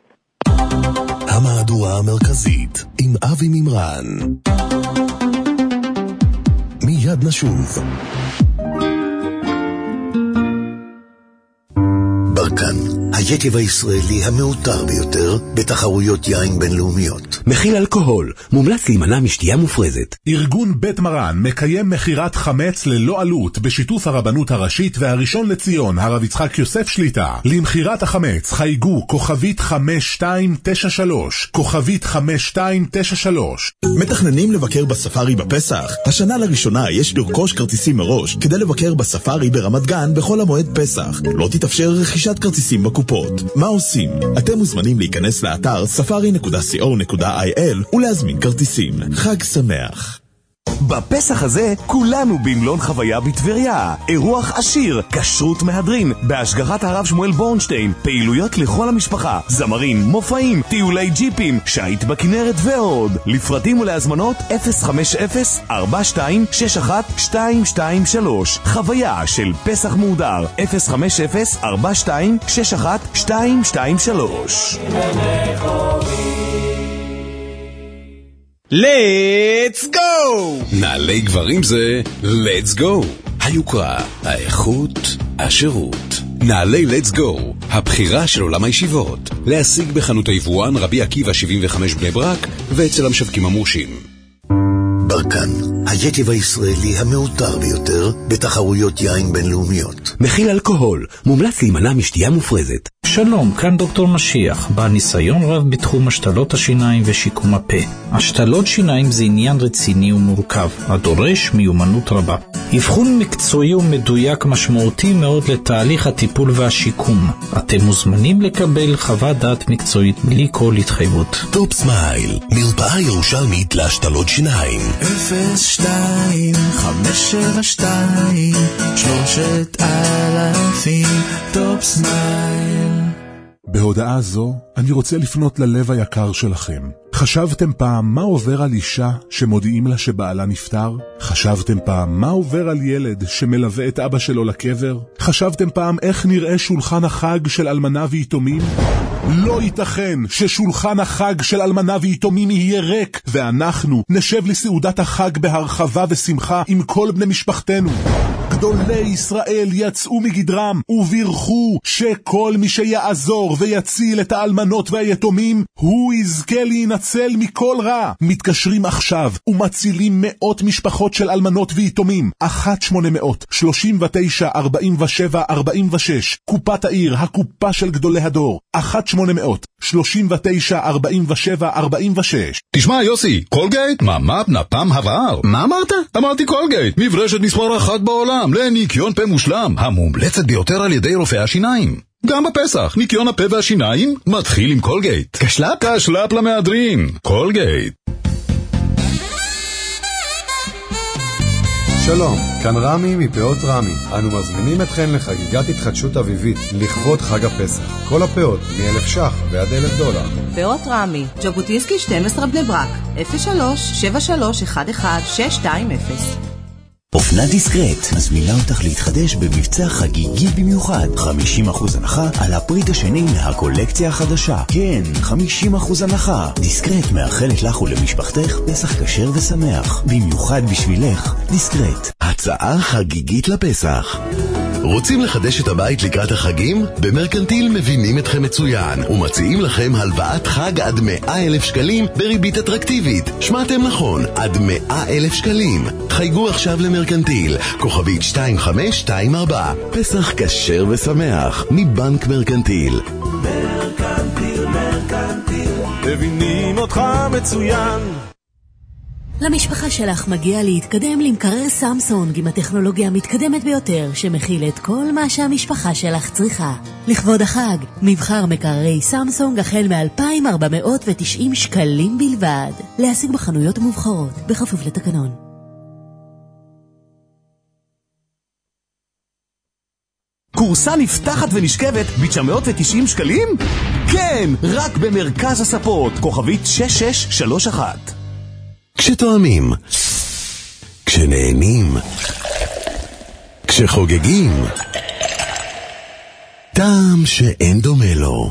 המהדורה המרכזית עם אבי מימרן. מיד נשוב. ברקן, היתב הישראלי המעוטר ביותר בתחרויות יין בינלאומיות. מכיל אלכוהול, מומלץ להימנע משתייה מופרזת. ארגון בית מרן מקיים מחירת חמץ ללא עלות בשיתוף הרבנות הראשית והראשון לציון, הרב יצחק יוסף שליטה. למחירת החמץ חייגו כוכבית חמש שתיים תשע שלוש, כוכבית חמש שתיים תשע שלוש. מתכננים לבקר בספארי בפסח? השנה לראשונה יש לרכוש כרטיסים מראש כדי לבקר בספארי ברמת גן בכל המועד פסח. לא תתאפשר רכישת כרטיסים בקופות. מה עושים? אתם מוזמנים להיכנס לאתר ספארי נקודה סי או נקודה איי אל ולהזמין כרטיסים. חג שמח. בפסח הזה כולנו במלון חוויה בטבריה. אירוח עשיר, כשרות מהדרין, בהשגחת הרב שמואל בורנשטיין, פעילויות לכל המשפחה, זמרים, מופעים, טיולי ג'יפים, שייט בכנרת ועוד. לפרטים ולהזמנות אפס חמש אפס ארבע שתיים שש אחת שתיים שתיים שלוש. חוויה של פסח מהודר אפס חמש אפס ארבע שתיים שש אחת שתיים שתיים שלוש. Let's go! נעלי גברים זה Let's go. היוקרה, האיכות, השירות. נעלי Let's go, הבחירה של עולם הישיבות. להשיג בחנות היבואן רבי עקיבא שבעים וחמש בני ברק ואצל המשווקים המורשים. ברקן, היתב הישראלי המעוטר ביותר בתחרויות יין בינלאומיות. מכיל אלכוהול, מומלץ להימנע משתייה מופרזת. שלום, כאן דוקטור משיח, בעל ניסיון רב בתחום השתלות השיניים ושיקום הפה. השתלות שיניים זה עניין רציני ומורכב, הדורש מיומנות רבה. אבחון מקצועי ומדויק משמעותי מאוד לתהליך הטיפול והשיקום. אתם מוזמנים לקבל חוות דעת מקצועית בלי כל התחייבות. טופ סמייל, מרפאה ירושלמית להשתלות שיניים. אפס שתיים חמש שבע שתיים שלושת אלפים טופ סמייל. בהודעה זו אני רוצה לפנות ללב היקר שלכם. חשבתם פעם מה עובר על אישה שמודיעים לה שבעלה נפטר? חשבתם פעם מה עובר על ילד שמלווה את אבא שלו לקבר? חשבתם פעם איך נראה שולחן החג של אלמנה ויתומים? לא ייתכן ששולחן החג של אלמנה ויתומים יהיה ריק ואנחנו נשב לסעודת החג בהרחבה ושמחה עם כל בני משפחתנו. גדולי ישראל יצאו מגדרם ובירכו שכל מי שיעזור ויציל את האלמנות והיתומים הוא יזכה להינצל מכל רע. מתקשרים עכשיו ומצילים מאות משפחות של אלמנות ויתומים. אחת שמונה מאות שלושים ותשע ארבעים ושבע ארבעים ושש. קופת העיר, הקופה של גדולי הדור. אחת שמונה מאות שלושים ותשע ארבעים ושבע ארבעים ושש. תשמע יוסי, קולגייט? מה, מה, נפם הבהר. מה אמרת? אמרתי קולגייט, מברשת מספר אחת בעולם, לניקיון פה מושלם, המומלצת ביותר על ידי רופאי השיניים. גם בפסח, ניקיון הפה והשיניים מתחיל עם קולגייט. קשלאפ? קשלאפ למהדרין, קולגייט. שלום, כאן רמי מפאות רמי. אנו מזמינים אתכן לחגיגת התחדשות אביבית לכבוד חג הפסח. כל הפאות מ-אלף שח ועד אלף דולר. פאות רמי, ז'בוטינסקי שתים עשרה בני ברק, אפס שלוש שבע שלוש אחת אחת שש שתיים אפס. אופנה דיסקרט מזמינה אותך להתחדש במבצע חגיגי במיוחד. חמישים אחוז הנחה על הפריט השני מהקולקציה החדשה. כן, חמישים אחוז הנחה. דיסקרט מאחלת לך ולמשפחתך פסח כשר ושמח. במיוחד בשבילך, דיסקרט. הצעה חגיגית לפסח. רוצים לחדש את הבית לקראת החגים? במרקנטיל מבינים אתכם מצוין ומציעים לכם הלוואת חג עד מאה אלף שקלים בריבית אטרקטיבית. שמעתם נכון, עד מאה אלף שקלים. חייגו עכשיו למרקנטיל, כוכבית שתיים חמש שתיים ארבע. פסח כשר ושמח מבנק מרקנטיל. מרקנטיל, מרקנטיל, מבינים אותך מצוין. למשפחה שלך מגיע להתקדם למקרר סמסונג עם הטכנולוגיה המתקדמת ביותר שמכיל את כל מה שהמשפחה שלך צריכה. לכבוד החג, מבחר מקררי סמסונג החל מ-אלפיים ארבע מאות ותשעים שקלים בלבד. להשיג בחנויות המובחרות, בכפוף לתקנון. קורסה נפתחת ונשכבת ב-תשע מאות ותשעים שקלים? כן, רק במרכז הספות, כוכבית שש שש שלוש אחת. כשתואמים, כשנהנים, כשחוגגים, טעם שאין דומה לו.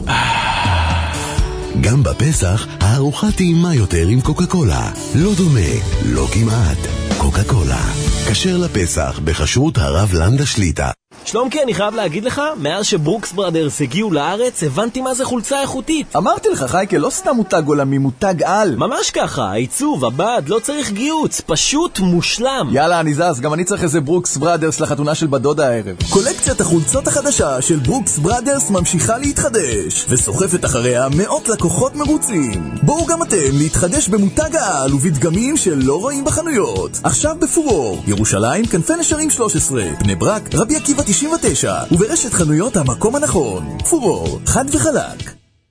גם בפסח הארוחה טעימה יותר עם קוקה קולה. לא דומה, לא כמעט. קוקה קולה, כשר לפסח בכשרות הרב לנדה שליטה. שלומקי, אני חייב להגיד לך, מאז שברוקס ברדרס הגיעו לארץ, הבנתי מה זה חולצה איכותית. אמרתי לך, חייקה, לא סתם מותג עולמי, מותג על. ממש ככה, העיצוב, הבד, לא צריך גיוץ, פשוט מושלם. יאללה, אני זז, גם אני צריך איזה ברוקס ברדרס לחתונה של בדודה הערב. קולקציית החולצות החדשה של ברוקס ברדרס ממשיכה להתחדש, וסוחפת אחריה מאות לקוחות מרוצים. בואו גם אתם להתחדש במותג העל ובדגמים שלא רואים בחנויות. עכשיו בפורור, ירושלים, כנפי נשרים שלוש עשרה, בני ברק, רבי עקיבא תשעים ותשע, וברשת חנויות המקום הנכון. פורור, חד וחלק.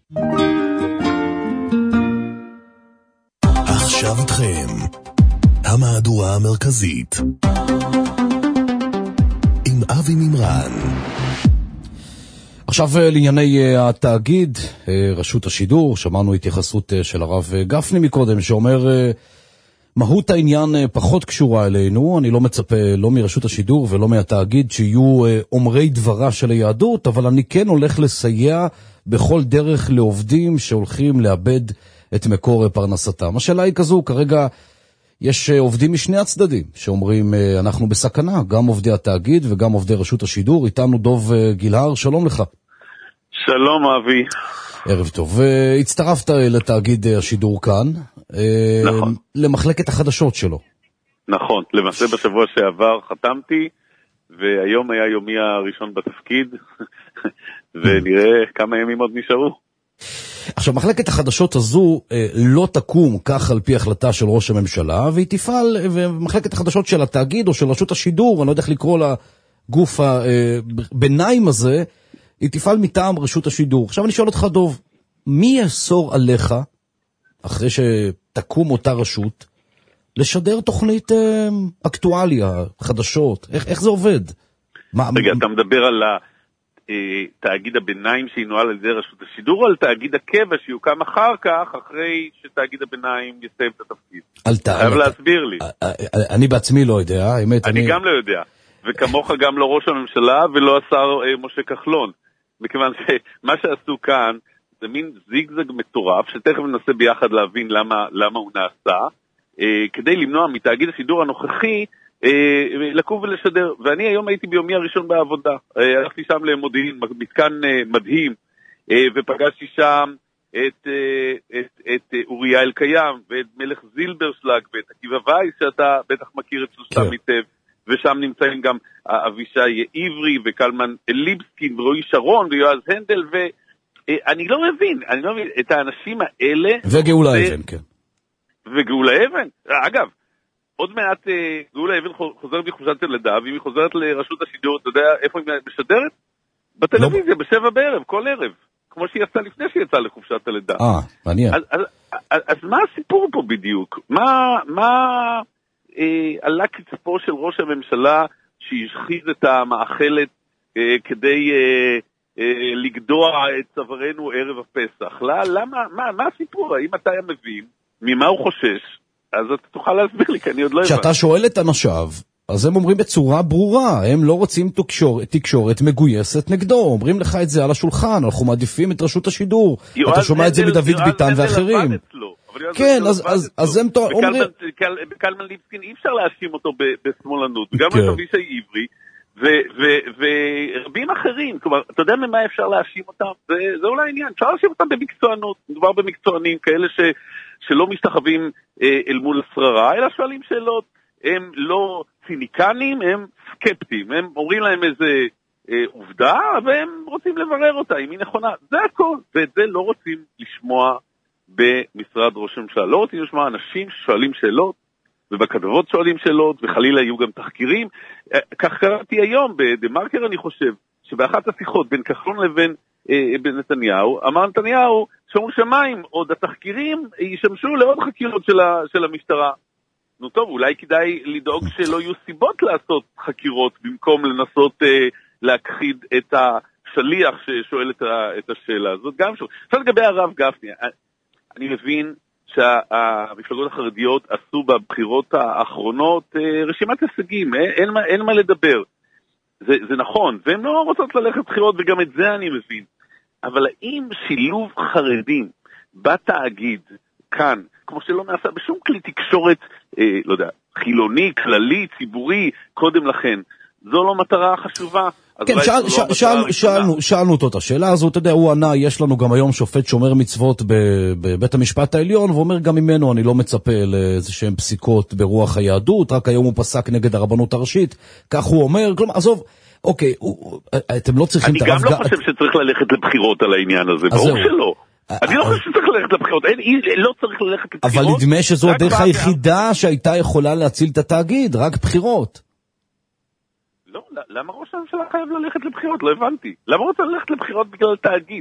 עכשיו איתכם המהדורה המרכזית עם אבי מימרן. עכשיו לענייני התאגיד, רשות השידור, שמענו התייחסות של הרב גפני מקודם, שאומר מהות העניין פחות קשורה אלינו. אני לא מצפה לא מרשות השידור ולא מהתאגיד שיהיו אומרי דברה של היהדות, אבל אני כן הולך לסייע בכל דרך לעובדים שהולכים לאבד את מקור פרנסתם. השאלה היא כזו, כרגע יש עובדים משני הצדדים שאומרים אנחנו בסכנה, גם עובדי התאגיד וגם עובדי רשות השידור. איתנו דוב גילהר, שלום לך. שלום אבי. ערב טוב. הצטרפת לתאגיד השידור כאן, נכון. למחלקת החדשות שלו. נכון, למעשה בשבוע שעבר חתמתי, והיום היה יומי הראשון בתפקיד, ונראה כמה ימים עוד נשארו. עכשיו, מחלקת החדשות הזו לא תקום כך על פי החלטה של ראש הממשלה, והיא תפעל, ומחלקת החדשות של התאגיד או של רשות השידור, אני לא יודע איך לקרוא לגוף הביניים הזה, היא תפעל מטעם רשות השידור. עכשיו אני שואל אותך דוב, מי יאסור עליך, אחרי שתקום אותה רשות, לשדר תוכנית אה, אקטואליה, חדשות? איך, איך זה עובד? מה, רגע, מה... אתה מדבר על תאגיד הביניים שינוהל על ידי רשות השידור, או על תאגיד הקבע שיוקם אחר כך, אחרי שתאגיד הביניים יסיים את התפקיד? על תאגיד. חייב להסביר לי. אני בעצמי לא יודע, האמת. אני, אני גם לא יודע. וכמוך גם לא ראש הממשלה ולא השר אה, משה כחלון. מכיוון שמה שעשו כאן זה מין זיגזג מטורף, שתכף ננסה ביחד להבין למה, למה הוא נעשה, אה, כדי למנוע מתאגיד השידור הנוכחי אה, לקום ולשדר. ואני היום הייתי ביומי הראשון בעבודה, אה, הלכתי שם למודיעין, מתקן אה, מדהים, אה, ופגשתי שם את, את, את אוריה אלקיים, ואת מלך זילברשלג, ואת עקיבא וייס, שאתה בטח מכיר את שלושתם היטב, ושם נמצאים גם אבישי עברי, וקלמן ליבסקין, ורועי שרון, ויועז הנדל, ואני לא מבין, אני לא מבין, את האנשים האלה... וגאולה ו... אבן, כן. וגאולה אבן, אגב, עוד מעט גאולה אבן חוזרת מחופשת הלידה, ואם היא חוזרת לרשות השידור, אתה יודע איפה היא משדרת? בטלוויזיה, לא... בשבע בערב, כל ערב. כמו שהיא יצאה לפני שהיא יצאה לחופשת הלידה. אה, מעניין. אז, אז, אז, אז מה הסיפור פה בדיוק? מה, מה אה, עלה קצפו של ראש הממשלה שהשחיז את המאכלת אה, כדי אה, אה, לגדוע את צווארנו ערב הפסח? לא, למה, מה, מה הסיפור? האם אתה מבין ממה הוא חושש? אז אתה תוכל להסביר לי, כי אני עוד לא הבנתי. כשאתה שואל את אנשיו, אז הם אומרים בצורה ברורה, הם לא רוצים תקשורת, תקשורת מגויסת נגדו, אומרים לך את זה על השולחן, אנחנו מעדיפים את רשות השידור, אתה שומע את זה מדוד ביטן ואחרים. כן, אז הם אומרים... בקלמן ליבסקין אי אפשר להאשים אותו בשמאלנות, וגם את אבישי עברי, ורבים אחרים, כלומר, אתה יודע ממה אפשר להאשים אותם? זה אולי העניין, אפשר להאשים אותם במקצוענות, מדובר במקצוענים, כאלה שלא משתחווים אל מול השררה, אלא שואלים שאלות, הם לא ציניקנים, הם סקפטיים, הם אומרים להם איזה אה, עובדה, והם רוצים לברר אותה, אם היא נכונה, זה הכל, ואת זה לא רוצים לשמוע במשרד ראש הממשלה, לא רוצים לשמוע אנשים ששואלים שאלות, ובכתבות שואלים שאלות, וחלילה יהיו גם תחקירים, אה, כך קראתי היום בדמרקר, אני חושב, שבאחת השיחות בין כחלון לבין אה, נתניהו, אמר נתניהו, שמו שמיים, עוד התחקירים ישמשו לעוד חקירות של, ה, של המשטרה, נו טוב, אולי כדאי לדאוג שלא יהיו סיבות לעשות חקירות, במקום לנסות אה, להכחיד את השליח ששואל את, ה, את השאלה הזאת. גם שואל. עכשיו לגבי הרב גפני, אני מבין שהמפלגות החרדיות עשו בבחירות האחרונות אה, רשימת הישגים, אה, אין, מה, אין מה לדבר. זה, זה נכון, והן לא רוצות ללכת בחירות, וגם את זה אני מבין. אבל האם שילוב חרדים בתאגיד כאן, כמו שלא נעשה בשום כלי תקשורת, אה, לא יודע, חילוני, כללי, ציבורי, קודם לכן, זו לא מטרה חשובה. כן, שאל, לא שאל, שאל, שאלנו, שאלנו אותו את השאלה הזו, אתה יודע, הוא ענה, יש לנו גם היום שופט שומר מצוות בבית המשפט העליון, ואומר גם ממנו, אני לא מצפה לאיזה שהם פסיקות ברוח היהדות, רק היום הוא פסק נגד הרבנות הראשית, כך הוא אומר, כלומר, עזוב, אוקיי, הוא, אתם לא צריכים... אני גם לא חושב שצריך ללכת לבחירות על העניין הזה, ברור שלא. אני לא חושב שצריך ללכת לבחירות, לא צריך ללכת לבחירות. אבל נדמה שזו הדרך היחידה שהייתה יכולה להציל את התאגיד, רק בחירות. לא, למה ראש הממשלה חייב ללכת לבחירות? לא הבנתי. למה רוצה ללכת לבחירות בגלל תאגיד?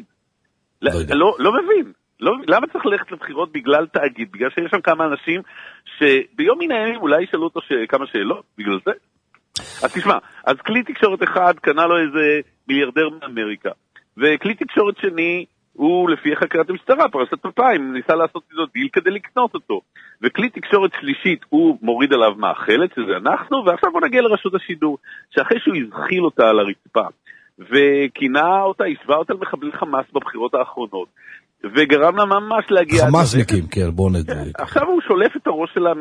לא מבין. למה צריך ללכת לבחירות בגלל תאגיד? בגלל שיש שם כמה אנשים שביום מן הימים אולי ישאלו אותו כמה שאלות, בגלל זה. אז תשמע, אז כלי תקשורת אחד קנה לו איזה מיליארדר מאמריקה, וכלי תקשורת שני הוא לפי חקירת המשטרה, פרשת אלפיים, ניסה לעשות איזו דיל כדי לקנות אותו. וכלי תקשורת שלישית הוא מוריד עליו מאכלת, שזה אנחנו, ועכשיו בוא נגיע לרשות השידור, שאחרי שהוא הזחיל אותה על הרצפה, וכינה אותה, השווה אותה למחבלי חמאס בבחירות האחרונות, וגרם לה ממש להגיע... חמאסניקים, כן, בוא נדע. עכשיו הוא שולף את הראש שלה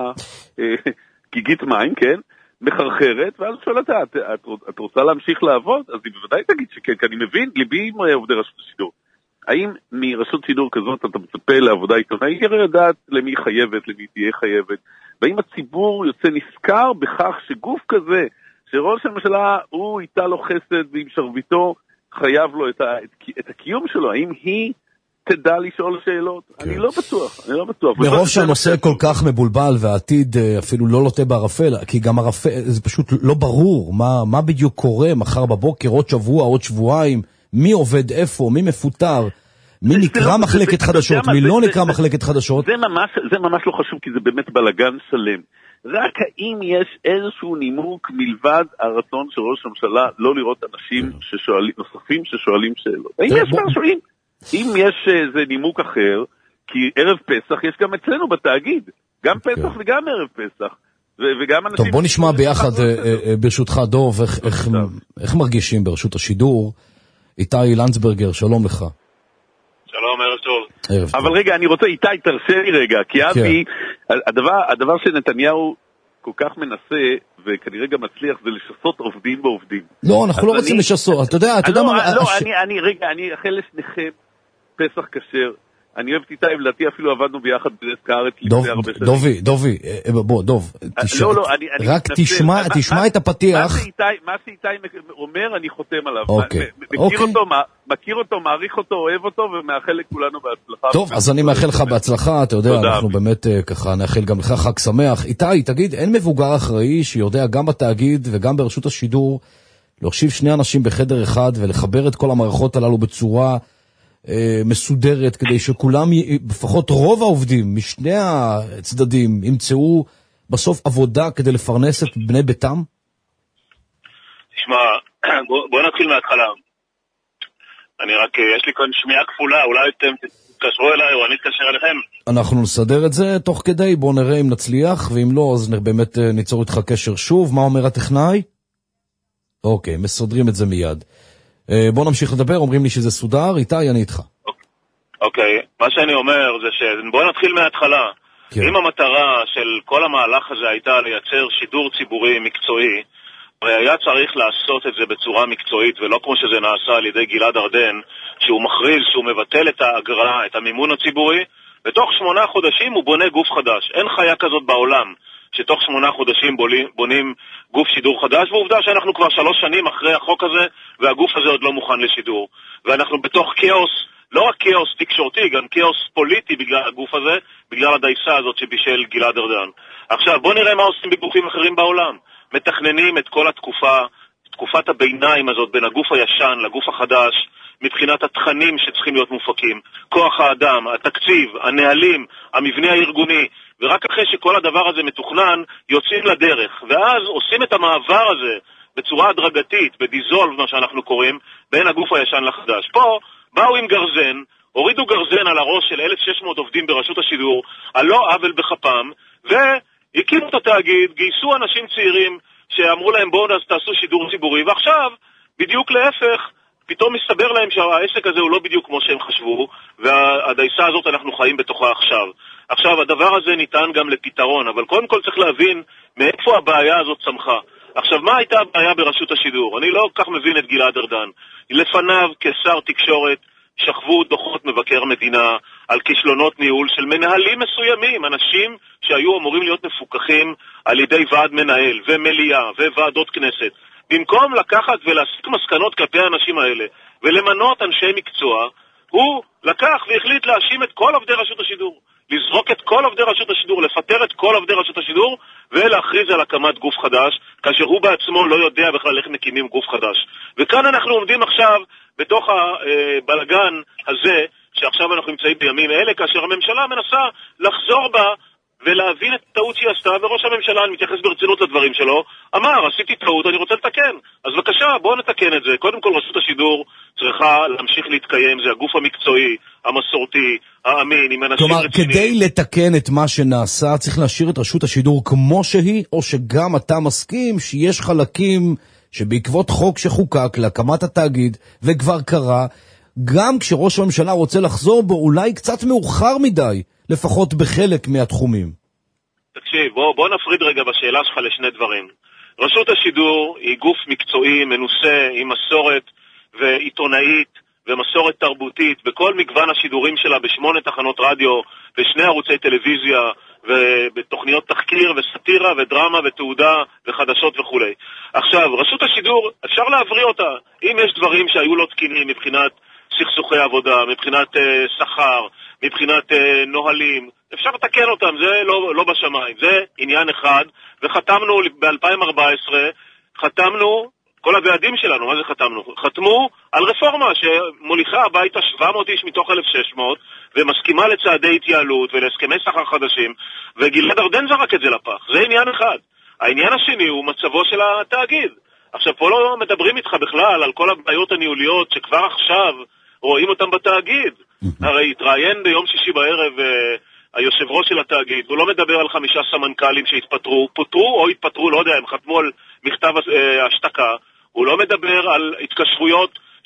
מהגיגית מים, כן? מחרחרת, ואז שואל אותה, את, את, את רוצה להמשיך לעבוד? אז היא בוודאי תגיד שכן, כי אני מבין, ליבי עם עובדי רשות השידור. האם מרשות שידור כזאת אתה מצפה לעבודה עיתונאית? היא הרי יודעת למי היא חייבת, למי תהיה חייבת. והאם הציבור יוצא נזכר בכך שגוף כזה, שראש הממשלה הוא איתה לו חסד ועם שרביטו חייב לו את, ה, את, את הקיום שלו, האם היא תדע לשאול שאלות? כן. אני לא בטוח, אני לא בטוח. מרוב שהנושא כל כך מבולבל והעתיד אפילו לא לוטה בערפל, כי גם ערפל, זה פשוט לא ברור מה, מה בדיוק קורה מחר בבוקר, עוד שבוע, עוד שבועיים, מי עובד איפה, מי מפוטר, מי נקרא מחלקת חדשות, מי לא נקרא מחלקת חדשות. זה ממש, זה ממש לא חשוב, כי זה באמת בלגן שלם. רק האם יש איזשהו נימוק מלבד הרצון של ראש הממשלה לא לראות אנשים ששואלים, נוספים ששואלים שאלות. האם יש משהו, אם יש איזה נימוק אחר, כי ערב פסח יש גם אצלנו בתאגיד, גם פסח וגם ערב פסח. וגם אנשים... טוב, בוא נשמע ביחד, ברשותך דוב, איך מרגישים ברשות השידור. איתי לנצברגר, שלום לך. שלום, ערב טוב. אבל רגע, אני רוצה, איתי, תרשה לי רגע, כי אבי, הדבר, הדבר שנתניהו כל כך מנסה, וכנראה גם מצליח, זה לשסות עובדים בעובדים. לא, אנחנו לא רוצים לשסות, אתה יודע, אתה יודע מה... לא, אני, רגע, אני אאחל לשניכם פסח כשר. אני אוהב איתי, לדעתי אפילו עבדנו ביחד בדסק הארץ לפני הרבה שנים. דובי, דובי, בוא, דוב, לא, לא, אני, אני רק תשמע, תשמע את הפתיח. מה שאיתי אומר, אני חותם עליו. אוקיי, מכיר אותו, מכיר אותו, מעריך אותו, אוהב אותו, ומאחל לכולנו בהצלחה. טוב, אז אני מאחל לך בהצלחה, אתה יודע, אנחנו באמת ככה נאחל גם לך חג שמח. איתי, תגיד, אין מבוגר אחראי שיודע גם בתאגיד וגם ברשות השידור להושיב שני אנשים בחדר אחד ולחבר את כל המערכות הללו בצורה מסודרת, כדי שכולם, לפחות רוב העובדים משני הצדדים, ימצאו בסוף עבודה כדי לפרנס את בני ביתם? תשמע, בוא, בוא נתחיל מההתחלה. אני רק, יש לי כאן שמיעה כפולה, אולי אתם תתקשרו אליי או אני אתקשר אליכם. אנחנו נסדר את זה תוך כדי, בוא נראה אם נצליח, ואם לא, אז באמת ניצור איתך קשר שוב. מה אומר הטכנאי? אוקיי, מסודרים את זה מיד. בוא נמשיך לדבר, אומרים לי שזה סודר, איתי, אני איתך. אוקיי, מה שאני אומר זה שבוא נתחיל מההתחלה. כן. אם המטרה של כל המהלך הזה הייתה לייצר שידור ציבורי מקצועי, היה צריך לעשות את זה בצורה מקצועית, ולא כמו שזה נעשה על ידי גלעד ארדן, שהוא מכריז שהוא מבטל את האגרה, את המימון הציבורי, בתוך שמונה חודשים הוא בונה גוף חדש. אין חיה כזאת בעולם, שתוך שמונה חודשים בונים, בונים גוף שידור חדש, ועובדה שאנחנו כבר שלוש שנים אחרי החוק הזה, והגוף הזה עוד לא מוכן לשידור. ואנחנו בתוך כאוס, לא רק כאוס תקשורתי, גם כאוס פוליטי בגלל הגוף הזה, בגלל הדייסה הזאת שבישל גלעד ארדן. עכשיו, בוא נראה מה עושים בגופים אחרים בעולם. מתכננים את כל התקופה, תקופת הביניים הזאת בין הגוף הישן לגוף החדש, מבחינת התכנים שצריכים להיות מופקים, כוח האדם, התקציב, הנהלים, המבנה הארגוני, ורק אחרי שכל הדבר הזה מתוכנן, יוצאים לדרך, ואז עושים את המעבר הזה בצורה הדרגתית, בדיזולב, מה שאנחנו קוראים, בין הגוף הישן לחדש. פה באו עם גרזן, הורידו גרזן על הראש של אלף ושש מאות עובדים ברשות השידור, על לא עוול בחפם, והקימו את התאגיד, גייסו אנשים צעירים שאמרו להם בואו תעשו שידור ציבורי, ועכשיו, בדיוק להפך, פתאום מסתבר להם שהעסק הזה הוא לא בדיוק כמו שהם חשבו, והדייסה הזאת אנחנו חיים בתוכה עכשיו. עכשיו, הדבר הזה ניתן גם לפתרון, אבל קודם כל צריך להבין מאיפה הבעיה הזאת צמחה. עכשיו, מה הייתה הבעיה ברשות השידור? אני לא כך מבין את גלעד ארדן. לפניו, כשר תקשורת, שכבו דוחות מבקר מדינה על כישלונות ניהול של מנהלים מסוימים, אנשים שהיו אמורים להיות מפוקחים על ידי ועד מנהל ומליאה וועדות כנסת. במקום לקחת ולהסיק מסקנות כלפי האנשים האלה ולמנות אנשי מקצוע, הוא לקח והחליט להאשים את כל עובדי רשות השידור, לזרוק את כל עובדי רשות השידור, לפטר את כל עובדי רשות השידור ולהכריז על הקמת גוף חדש, כאשר הוא בעצמו לא יודע בכלל איך מקימים גוף חדש. וכאן אנחנו עומדים עכשיו בתוך הבלגן הזה, שעכשיו אנחנו נמצאים בימים אלה, כאשר הממשלה מנסה לחזור בה ולהבין את הטעות שהיא עשתה, וראש הממשלה, אני מתייחס ברצינות לדברים שלו, אמר, עשיתי טעות, אני רוצה לתקן. אז בבקשה, בואו נתקן את זה. קודם כל, רשות השידור צריכה להמשיך להתקיים, זה הגוף המקצועי, המסורתי, האמין, עם אנשים כלומר, רציניים. כדי לתקן את מה שנעשה, צריך להשאיר את רשות השידור כמו שהיא, או שגם אתה מסכים שיש חלקים שבעקבות חוק שחוקק להקמת התאגיד, וכבר קרה, גם כשראש הממשלה רוצה לחזור בו, אולי קצת מאוחר מדי, לפחות בחלק מהתחומים. תקשיב, בוא, בוא נפריד רגע בשאלה שלך לשני דברים. רשות השידור היא גוף מקצועי, מנוסה, עם מסורת ועיתונאית ומסורת תרבותית, בכל מגוון השידורים שלה, בשמונה תחנות רדיו, בשני ערוצי טלוויזיה, ובתוכניות תחקיר וסטירה ודרמה ותעודה וחדשות וכו'. עכשיו, רשות השידור, אפשר להבריא אותה. אם יש דברים שהיו לא תקינים מבחינת סכסוכי עבודה, מבחינת uh, שכר, מבחינת uh, נוהלים, אפשר לתקן אותם, זה לא, לא בשמיים, זה עניין אחד, וחתמנו ב-אלפיים וארבע עשרה, חתמנו, כל הוועדים שלנו, מה זה חתמנו? חתמו על רפורמה שמוליכה הביתה שבע מאות איש מתוך אלף ושש מאות, ומסכימה לצעדי התייעלות ולהסכמי שכר חדשים, וגלעד ארדן זרק את זה לפח, זה עניין אחד. העניין השני הוא מצבו של התאגיד. עכשיו, פה לא מדברים איתך בכלל על כל הבעיות הניהוליות שכבר עכשיו רואים אותם בתאגיד. הרי התראיין ביום שישי בערב uh, היושב ראש של התאגיד, הוא לא מדבר על חמישה סמנכ"לים שהתפטרו, פוטרו או התפטרו, לא יודע, הם חתמו על מכתב uh, השתקה, הוא לא מדבר על התקשרויות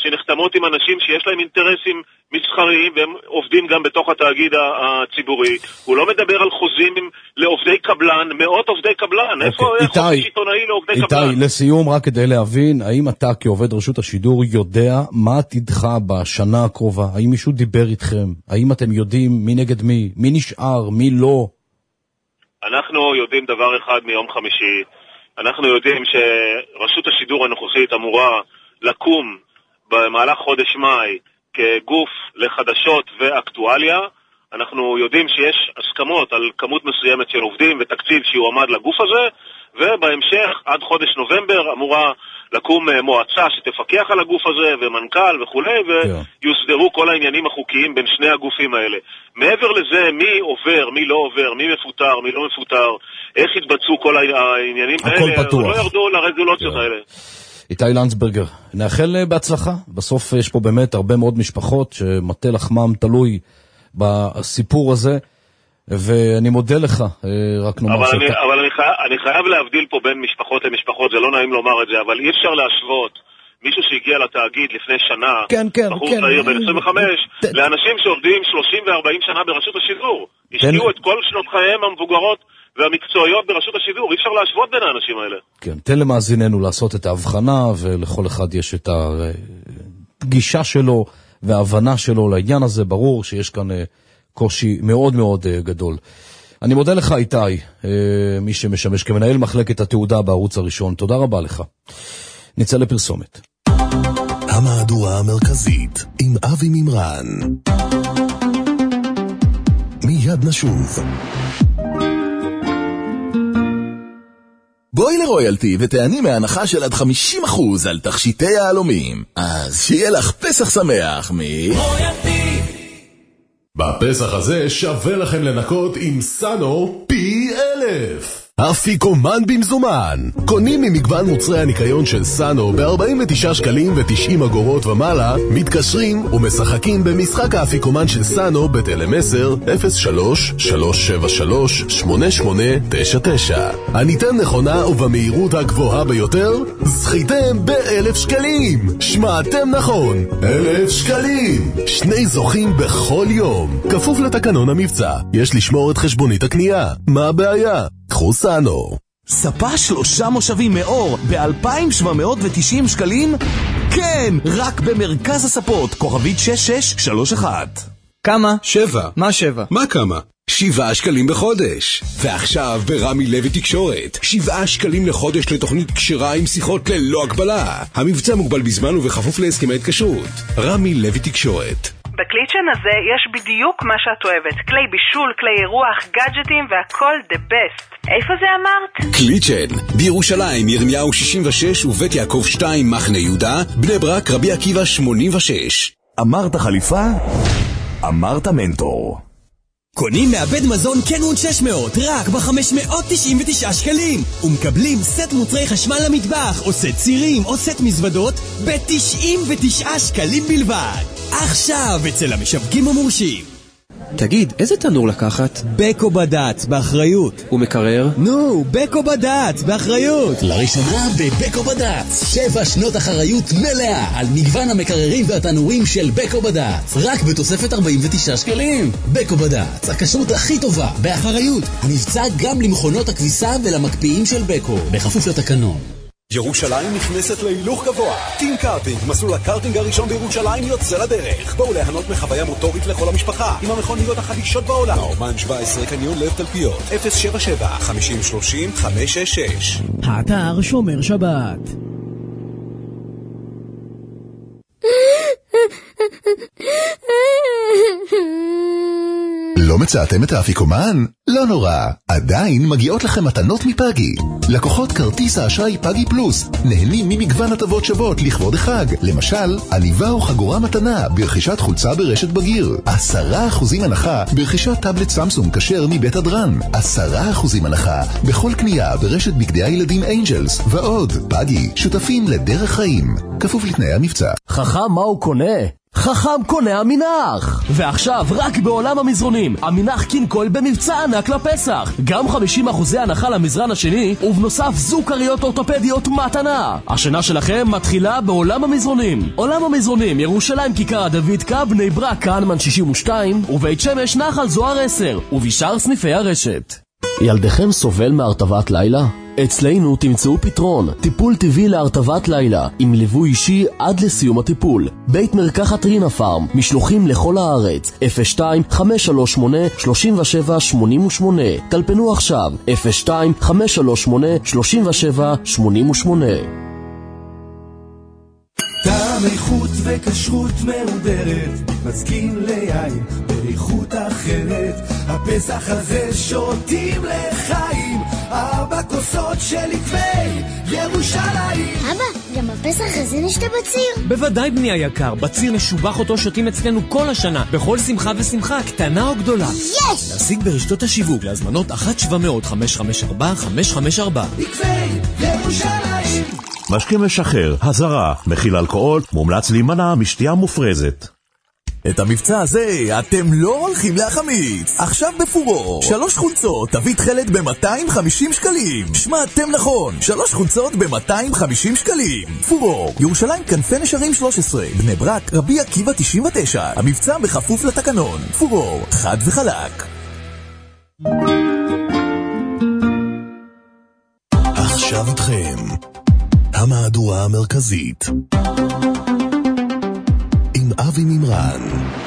שנחתמות עם אנשים שיש להם אינטרסים מסחריים והם עובדים גם בתוך התאגיד הציבורי. הוא לא מדבר על חוזים לעובדי קבלן, מאות עובדי קבלן. איפה חוזים עיתונאי לעובדי קבלן? איתי, לסיום, רק כדי להבין, האם אתה כעובד רשות השידור יודע מה עתידך בשנה הקרובה? האם מישהו דיבר איתכם? האם אתם יודעים מי נגד מי? מי נשאר? מי לא? אנחנו יודעים דבר אחד מיום חמישי. אנחנו יודעים שרשות השידור הנוכחית אמורה לקום במהלך חודש מאי כגוף לחדשות ואקטואליה. אנחנו יודעים שיש הסכמות על כמות מסוימת של עובדים ותקציב שיועמד לגוף הזה, ובהמשך עד חודש נובמבר אמורה לקום מועצה שתפקח על הגוף הזה ומנכ"ל וכולי, ויוסדרו כל העניינים החוקיים בין שני הגופים האלה. מעבר לזה, מי עובר, מי לא עובר, מי מפוטר, מי לא מפוטר, איך התבצעו כל העניינים האלה, לא ירדו לרגולציות האלה. איתי לנצברגר, נאחל בהצלחה. בסוף יש פה באמת הרבה מאוד משפחות שמטה לחמם תלוי בסיפור הזה, ואני מודה לך, רק נאמר אבל שאתה... אני, אבל אני חייב, אני חייב להבדיל פה בין משפחות למשפחות, זה לא נעים לומר את זה, אבל אי אפשר להשוות מישהו שהגיע לתאגיד לפני שנה, כן, כן, בחור כן. צעיר בן עשרים וחמש, ת... לאנשים שעובדים שלושים וארבעים שנה ברשות השידור. תן... השקיעו את כל שנות חייהם המבוגרות והמקצועיות ברשות השידור, אי אפשר להשוות בין האנשים האלה. כן, תן למאזיננו לעשות את ההבחנה, ולכל אחד יש את הגישה שלו וההבנה שלו לעניין הזה. ברור שיש כאן קושי מאוד מאוד גדול. אני מודה לך איתי, מי שמשמש כמנהל מחלקת התעודה בערוץ הראשון. תודה רבה לך. נצא לפרסומת. המהדורה המרכזית עם אבי מימרן. מיד נשוב. בואי לרויאלטי ותעני מהנחה של עד חמישים אחוז על תכשיטי יהלומים. אז שיהיה לך פסח שמח מ... רויאלטי! בפסח הזה שווה לכם לנקות עם סאנו פי אלף. אפיקומן במזומן. קונים ממגוון מוצרי הניקיון של סאנו ב-ארבעים ותשעה שקלים ו-תשעים אגורות ומעלה, מתקשרים ומשחקים במשחק האפיקומן של סאנו בטלמסר אפס שלוש שלוש שבע שלוש שמונה שמונה תשע תשע. הניתן נכונה ובמהירות הגבוהה ביותר, זכיתם באלף שקלים. שמעתם נכון, אלף שקלים. שני זוכים בכל יום. כפוף לתקנון המבצע. יש לשמור את חשבונית הקנייה. מה הבעיה? קחו סאנו. ספה שלושה מושבים מאור ב-אלפיים שבע מאות ותשעים שקלים? כן, רק במרכז הספות, כוכבית שש שש שלוש אחת. כמה? שבע. מה שבע? מה כמה? שבעה שקלים בחודש. ועכשיו ברמי לוי תקשורת, שבעה שקלים לחודש לתוכנית קשירה עם שיחות ללא הגבלה. המבצע מוגבל בזמן ובכפוף להסכמי התקשרות. רמי לוי תקשורת. בקליצ'ן הזה יש בדיוק מה שאת אוהבת. כלי בישול, כלי אירוח, גאדג'טים והכל the best. איפה זה אמרת? קליצ'ן, בירושלים, ירמיהו שישים ושש ובית יעקב שתיים, מחנה יהודה, בני ברק, רבי עקיבא שמונים ושש. אמרת חליפה? אמרת מנטור. קונים מעבד מזון קנון שש מאות רק ב-חמש מאות תשעים ותשעה שקלים, ומקבלים סט מוצרי חשמל למטבח או סט צירים או סט מזוודות ב-תשעים ותשעה שקלים בלבד. עכשיו אצל המשווקים המורשים. תגיד, איזה תנור לקחת? בקו בד"ץ, באחריות. הוא מקרר? נו, בקו בד"ץ, באחריות. לראשונה בבקו בד"ץ, שבע שנות אחריות מלאה על מגוון המקררים והתנורים של בקו בד"ץ, רק בתוספת ארבעים ותשעה שקלים. בקו בד"ץ, הכשרות הכי טובה, באחריות. המבצע גם למכונות הכביסה ולמקפיאים של בקו, בכפוף לתקנון. ירושלים נכנסת להילוך גבוה. טים קארטינג, מסלול הקארטינג הראשון בירושלים יוצא לדרך. בואו להנות מחוויה מוטורית לכל המשפחה עם המכוניות החדישות בעולם. האומן שבע עשרה קניון לב תלפיות אפס שבע שבע חמישים שלושים חמש שש שש. האתר שומר שבת. לא מצאתם את האפיקומן? לא נורא, עדיין מגיעות לכם מתנות מפגי. לקוחות כרטיס האשראי פגי פלוס נהנים ממגוון הטבות שוות לכבוד החג. למשל, עניבה או חגורה מתנה ברכישת חולצה ברשת בגיר, עשרה אחוזים הנחה ברכישת טאבלט סמסונג כשר מבית הדרן, עשרה אחוזים הנחה בכל קנייה ברשת בגדי הילדים אנג'לס, ועוד. פגי, שותפים לדרך חיים, כפוף לתנאי המבצע. חכם, מה הוא קונה? חכם קונה המינח. ועכשיו רק בעולם המזרונים, המינח קינקול במבצע ענק לפסח. גם חמישים אחוז הנחה למזרן השני, ובנוסף זוג כריות אורתופדיות מתנה. השנה שלכם מתחילה בעולם המזרונים. עולם המזרונים, ירושלים כיכר דוידקה, בני ברק כהנמן שישים ושתיים, ובית שמש נחל זוהר עשר, ובשאר סניפי הרשת. ילדכם סובל מהרטבת לילה? אצלנו תמצאו פתרון, טיפול טבעי להרטבת לילה, עם ליווי אישי עד לסיום הטיפול. בית מרקחת רינה פארם, משלוחים לכל הארץ, אפס שתיים חמש שלוש שמונה שלוש שבע שמונה שמונה. טלפנו עכשיו, אפס שתיים חמש שלוש שמונה שלוש שבע שמונה שמונה. טעם איכות וכשרות מעוברת, מסכים ליין באיכות אחרת. הפסח הזה שותים לחיים, ארבע כוסות של עקבי ירושלים. אבא, גם בפסח הזה נשתה בציר? בוודאי בני היקר, בציר משובח אותו שותים אצלנו כל השנה, בכל שמחה ושמחה, קטנה או גדולה. יש! להשיג ברשתות השיווק להזמנות אחת שבע מאות חמש חמש ארבע חמש חמש ארבע. עקבי ירושלים. משקה משחרר, הזרה, מכיל אלכוהול, מומלץ להימנע משתייה מופרזת. את המבצע הזה אתם לא הולכים להחמיץ. עכשיו בפורו, שלוש חולצות, תביא תחלת ב-מאתיים וחמישים שקלים. שמעתם נכון, שלוש חולצות ב-מאתיים וחמישים שקלים. פורו, ירושלים כנפי נשרים שלוש עשרה, בני ברק, רבי עקיבא תשעים ותשע. המבצע בכפוף לתקנון. פורו, חד וחלק. עכשיו אתכם המהדורה המרכזית עם אבי מימרן.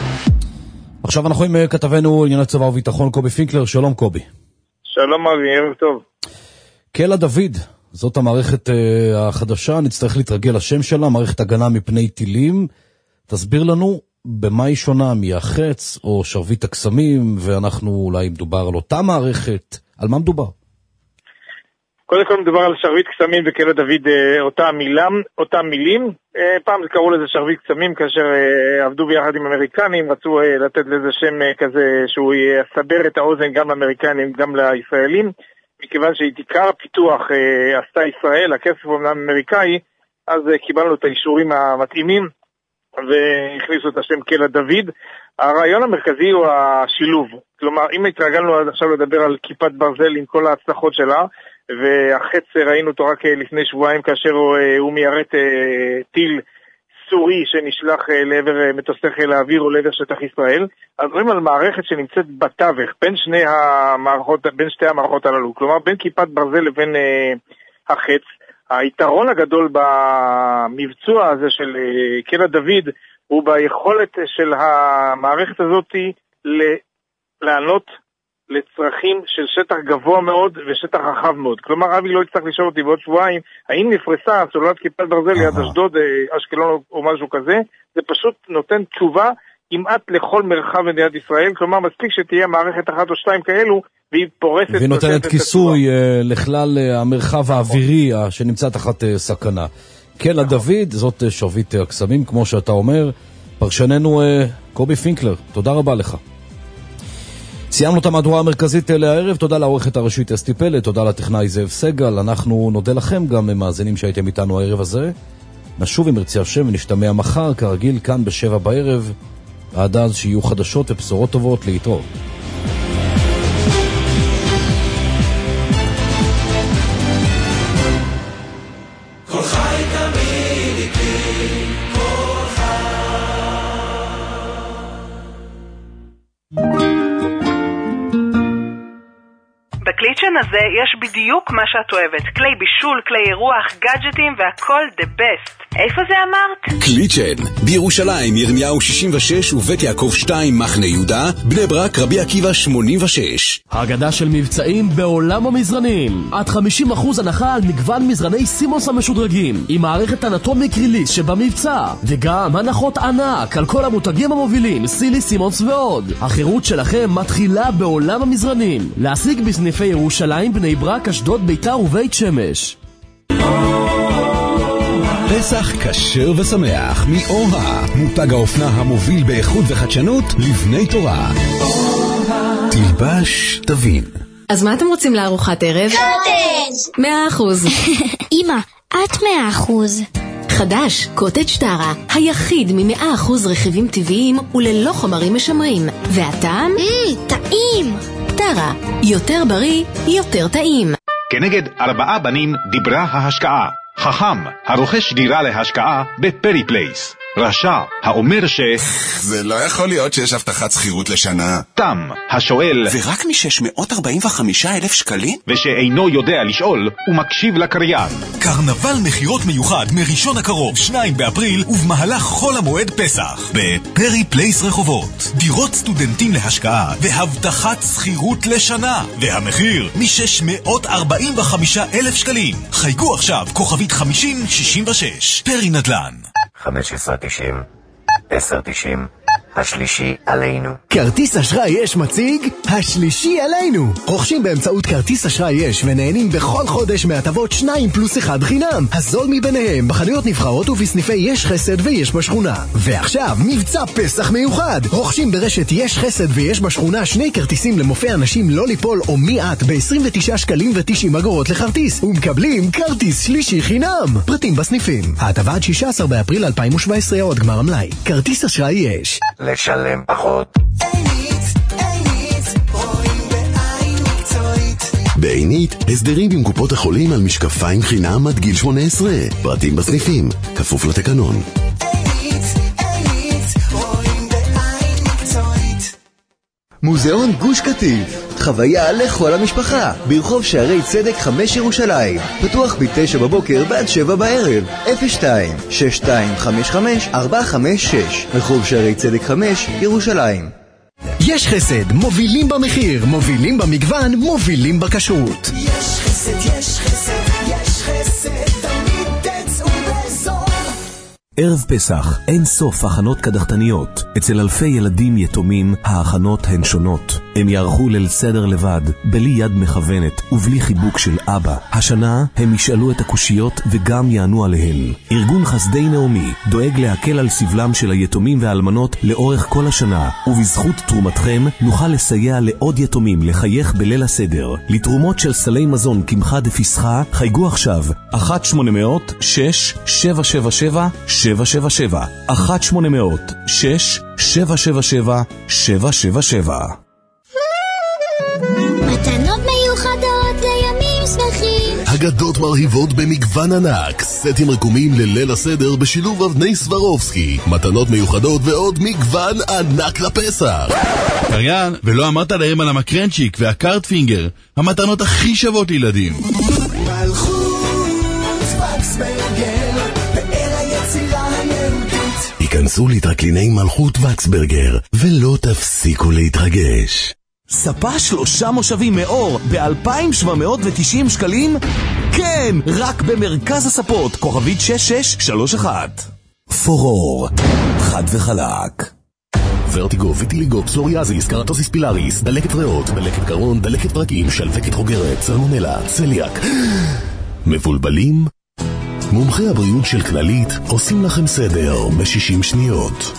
עכשיו אנחנו עם כתבנו ענייני צבא וביטחון קובי פינקלר. שלום קובי. שלום אבי, ערב טוב. קלע דוד, זאת המערכת uh, החדשה, נצטרך להתרגל לשם שלה, מערכת הגנה מפני טילים. תסביר לנו במה היא שונה מהחץ או שרביט הקסמים, ואנחנו אולי מדובר על אותה מערכת, על מה מדובר? קודם כל מדובר על שרביט קסמים וקלע דוד, אותם מילים, אותם מילים. פעם קראו לזה שרביט קסמים כאשר עבדו ביחד עם אמריקנים, רצו לתת לזה שם כזה שהוא יסבר את האוזן גם לאמריקנים גם לישראלים, מכיוון שעיקר הפיתוח עשתה ישראל, הכסף אומנם אמריקאי, אז קיבלנו את האישורים המתאימים והכניסו את השם קלע דוד. הרעיון המרכזי הוא השילוב, כלומר אם התרגלנו עד עכשיו לדבר על כיפת ברזל עם כל ההצלחות שלה, והחץ ראינו אותו רק לפני שבועיים כאשר הוא, הוא מיירט טיל סורי שנשלח לעבר מטוסי חיל האוויר או לעבר שטח ישראל. אז רואים על מערכת שנמצאת בתווך בין שני המערכות, בין שתי המערכות הללו, כלומר בין כיפת ברזל לבין החץ. היתרון הגדול במבצוע הזה של קלע דוד הוא ביכולת של המערכת הזאת לענות לצרכים של שטח גבוה מאוד ושטח רחב מאוד. כלומר, אבי לא יצטרך לשאול אותי בעוד שבועיים, האם נפרסה סוללת כיפת ברזל ליד אשדוד, אשקלון או משהו כזה, זה פשוט נותן תשובה כמעט לכל מרחב מדינת ישראל, כלומר, מספיק שתהיה מערכת אחת או שתיים כאלו, והיא פורסת... והיא נותנת כיסוי לכלל המרחב האווירי שנמצא תחת סכנה. קלע דוד, זאת שרביט הקסמים, כמו שאתה אומר. פרשננו קובי פינקלר, תודה רבה לך. סיימנו את המהדורה המרכזית לערב, תודה לעורכת הראשית אסתי פלד, תודה לטכנאי זאב סגל, אנחנו נודה לכם גם מאזינים שהייתם איתנו הערב הזה. נשוב עם ירצה השם ונשתמע מחר, כרגיל כאן בשבע בערב, עד אז שיהיו חדשות ובשורות טובות להתראות. בקליצ'ן הזה יש בדיוק מה שאת אוהבת. כלי בישול, כלי אירוח, גאדג'טים והכל the best. איפה זה אמרת? קליצ'ן, בירושלים, ירמיהו שישים ושש ובית יעקב שתיים, מחנה יהודה, בני ברק, רבי עקיבא שמונים ושש. הגדה של מבצעים בעולם המזרנים. עד חמישים אחוז הנחה על מגוון מזרני סימוס המשודרגים, עם מערכת אנטומיק ריליס שבמבצע, וגם הנחות ענק על כל המותגים המובילים, סילי, סימוס ועוד. החירות שלכם מתחילה בעולם המזרנים. להשיג בסניפי ירושלים, בני ברק, אשדוד, ביתר ובית שמש. פסח כשר ושמח מאוהה, מותג האופנה המוביל באיכות וחדשנות לבני תורה. תלבש תבין. אז מה אתם רוצים לארוחת ערב? קוטג'. מאה אחוז. אמא, את מאה אחוז. חדש, קוטג' טרה, היחיד מ-מאה אחוז רכיבים טבעיים וללא חומרים משמרים. והטעם? מmm, טעים! טרה, יותר בריא, יותר טעים. כנגד ארבעה בנים דיברה ההשקעה. חכם, הרוכש דירה להשקעה בפרי פלייס. רשע, האומר ש... זה לא יכול להיות שיש הבטחת שכירות לשנה. תם, השואל... ורק מ-שש מאות ארבעים וחמישה אלף שקלים? ושאינו יודע לשאול, ומקשיב לקריין. קרנבל מחירות מיוחד מראשון הקרוב, שניים באפריל, ובמהלך חול המועד פסח. בפרי פלייס רחובות. דירות סטודנטים להשקעה, והבטחת שכירות לשנה. והמחיר מ-שש מאות ארבעים וחמישה אלף שקלים. חייגו עכשיו, כוכבית חמישים שישים ושש. פרי נדל"ן. חמש עשרה תשעים, עשר תשעים, השלישי עלינו. כרטיס אשראי יש מציג, השלישי עלינו. רוכשים באמצעות כרטיס אשראי יש ונהנים בכל חודש מהטבות שניים פלוס אחד חינם. הזול מביניהם בחנויות נבחרות ובסניפי יש חסד ויש בשכונה. ועכשיו מבצע פסח מיוחד. רוכשים ברשת יש חסד ויש בשכונה שני כרטיסים למופע אנשים לא ליפול או מיעט ב-עשרים ותשעה שקלים ו-תשעים אגורות לכרטיס. ומקבלים כרטיס שלישי חינם. פרטים בסניפים. ההטבה עד שישה עשר באפריל אלפיים שבע עשרה עוד גמר המלאי. כרטיס אשראי יש. לשלם פחות. בעינית, הסדרים עם קופות החולים על משקפיים חינם עד גיל שמונה עשרה. פרטים בסניפים, כפוף לתקנון. מוזיאון גוש קטיף, חוויה לכל המשפחה, ברחוב שערי צדק חמש ירושלים, פתוח ב-תשע בבוקר ועד שבע בערב. אפס שתיים שש שתיים חמש חמש ארבע חמש שש, רחוב שערי צדק חמש ירושלים. יש חסד, מובילים במחיר, מובילים במגוון, מובילים בכשרות. יש חסד, יש חסד, יש חסד, תמיד תצאו בזול. ערב פסח, אין סוף הכנות קדחתניות. אצל אלפי ילדים יתומים, ההכנות הן שונות. הם יערכו ליל סדר לבד, בלי יד מכוונת ובלי חיבוק של אבא. השנה הם ישאלו את הקושיות וגם יענו עליהן. ארגון חסדי נעמי דואג להקל על סבלם של היתומים והאלמנות לאורך כל השנה, ובזכות תרומתכם נוכל לסייע לעוד יתומים לחייך בליל הסדר. לתרומות של סלי מזון קמחה דפסחה, חייגו עכשיו אחת שמונה אפס אפס שש שבע שבע שבע שבע שבע שבע אחת שמונה אפס אפס שש שבע שבע שבע שבע שבע שבע. מתנות מיוחדות לימים שמחים, הגדות מרהיבות במגוון ענק, סטים רקומים לליל הסדר בשילוב אבני סברובסקי, מתנות מיוחדות ועוד מגוון ענק לפסח. קריין, ולא אמרת להם על המקרנצ'יק והקארטפינגר, המתנות הכי שוות לילדים. מלכות וקסברגר, פאר היצירה היהודית. היכנסו לטרקליני מלכות וקסברגר ולא תפסיקו להתרגש. ספה שלושה מושבים מאור ב-אלפיים שבע מאות ותשעים שקלים? כן, רק במרכז הספות, כוכבית שש שש שלוש אחת. פורור, חד וחלק. ורטיגו, ויטיליגו, פסוריאזיס, קרטוסיס פילאריס, דלקת ריאות, דלקת קרון, דלקת פרקים, שלפקת חוגרת, סלמונלה, צליאק. מבולבלים? מומחי הבריאות של כללית עושים לכם סדר ב-שישים שניות.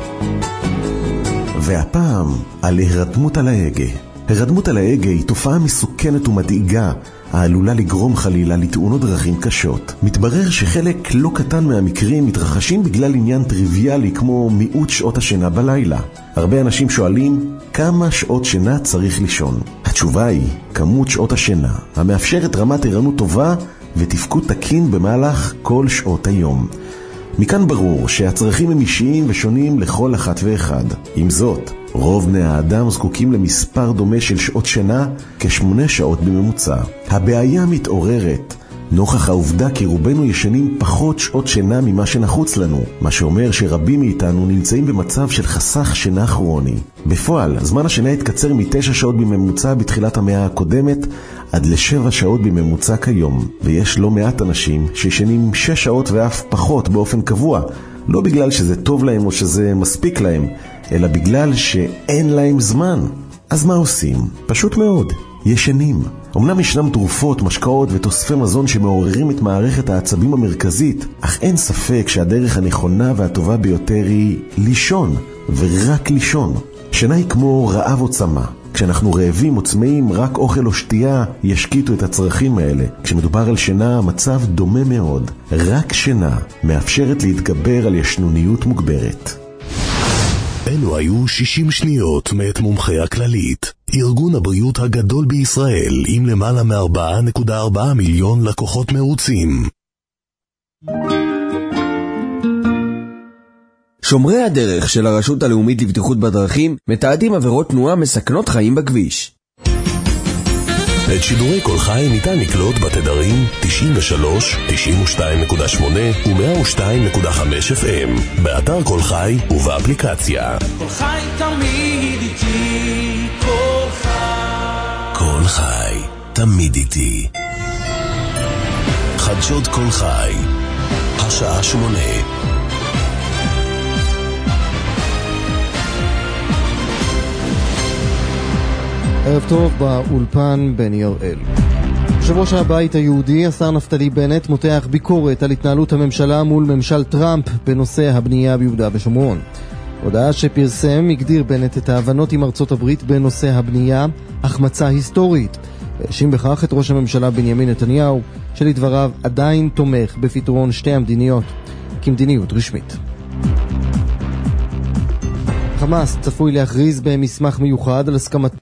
והפעם על הרדמות על ההגה. הרדמות על ההגה היא תופעה מסוכנת ומדאיגה, העלולה לגרום חלילה לתאונות דרכים קשות. מתברר שחלק לא קטן מהמקרים מתרחשים בגלל עניין טריוויאלי כמו מיעוט שעות השינה בלילה. הרבה אנשים שואלים כמה שעות שינה צריך לישון. התשובה היא כמות שעות השינה, המאפשרת רמת ערנות טובה ותפקוד תקין במהלך כל שעות היום. מכאן ברור שהצרכים הם אישיים ושונים לכל אחת ואחד. עם זאת, רוב בני האדם זקוקים למספר דומה של שעות שינה, כשמונה שעות בממוצע. הבעיה מתעוררת נוכח העובדה כי רובנו ישנים פחות שעות שינה ממה שנחוץ לנו, מה שאומר שרבים מאיתנו נמצאים במצב של חסך שינה כרוני. בפועל, זמן השינה התקצר מתשע שעות בממוצע בתחילת המאה הקודמת עד לשבע שעות בממוצע כיום, ויש לא מעט אנשים שישנים שש שעות ואף פחות באופן קבוע, לא בגלל שזה טוב להם או שזה מספיק להם, אלא בגלל שאין להם זמן. אז מה עושים? פשוט מאוד, ישנים. אמנם ישנם תרופות, משקאות ותוספי מזון שמעוררים את מערכת העצבים המרכזית, אך אין ספק שהדרך הנכונה והטובה ביותר היא לישון, ורק לישון. שינה היא כמו רעב או צמא. כשאנחנו רעבים או צמאים, רק אוכל או שתייה ישקיטו את הצרכים האלה. כשמדובר על שינה, המצב דומה מאוד. רק שינה מאפשרת להתגבר על ישנוניות מוגברת. אלו היו שישים שניות מאת מומחי הכללית, ארגון הבריאות הגדול בישראל עם למעלה מ-ארבע נקודה ארבע מיליון לקוחות מרוצים. שומרי הדרך של הרשות הלאומית לבטיחות בדרכים מתעדים עבירות תנועה מסכנות חיים בכביש. את שידורי כל חי ניתן לקלוט בתדרים תשעים ושלוש, תשעים ושתיים נקודה שמונה ו-מאה ושתיים נקודה חמש אף אם, באתר כל חי ובאפליקציה. כל חי תמיד איתי, כל חי. כל חי תמיד איתי. חדשות כל חי, השעה שמונה. ערב טוב, באולפן בני הראל. יושב ראש הבית היהודי, השר נפתלי בנט, מותח ביקורת על התנהלות הממשלה מול ממשל טראמפ בנושא הבנייה ביהודה ושומרון. הודעה שפרסם הגדיר בנט את ההבנות עם ארצות הברית בנושא הבנייה החמצה היסטורית. והאשים בכך את ראש הממשלה בנימין נתניהו, שלדבריו עדיין תומך בפתרון שתי המדיניות כמדיניות רשמית. חמאס צפוי להכריז במסמך מיוחד על הסכמת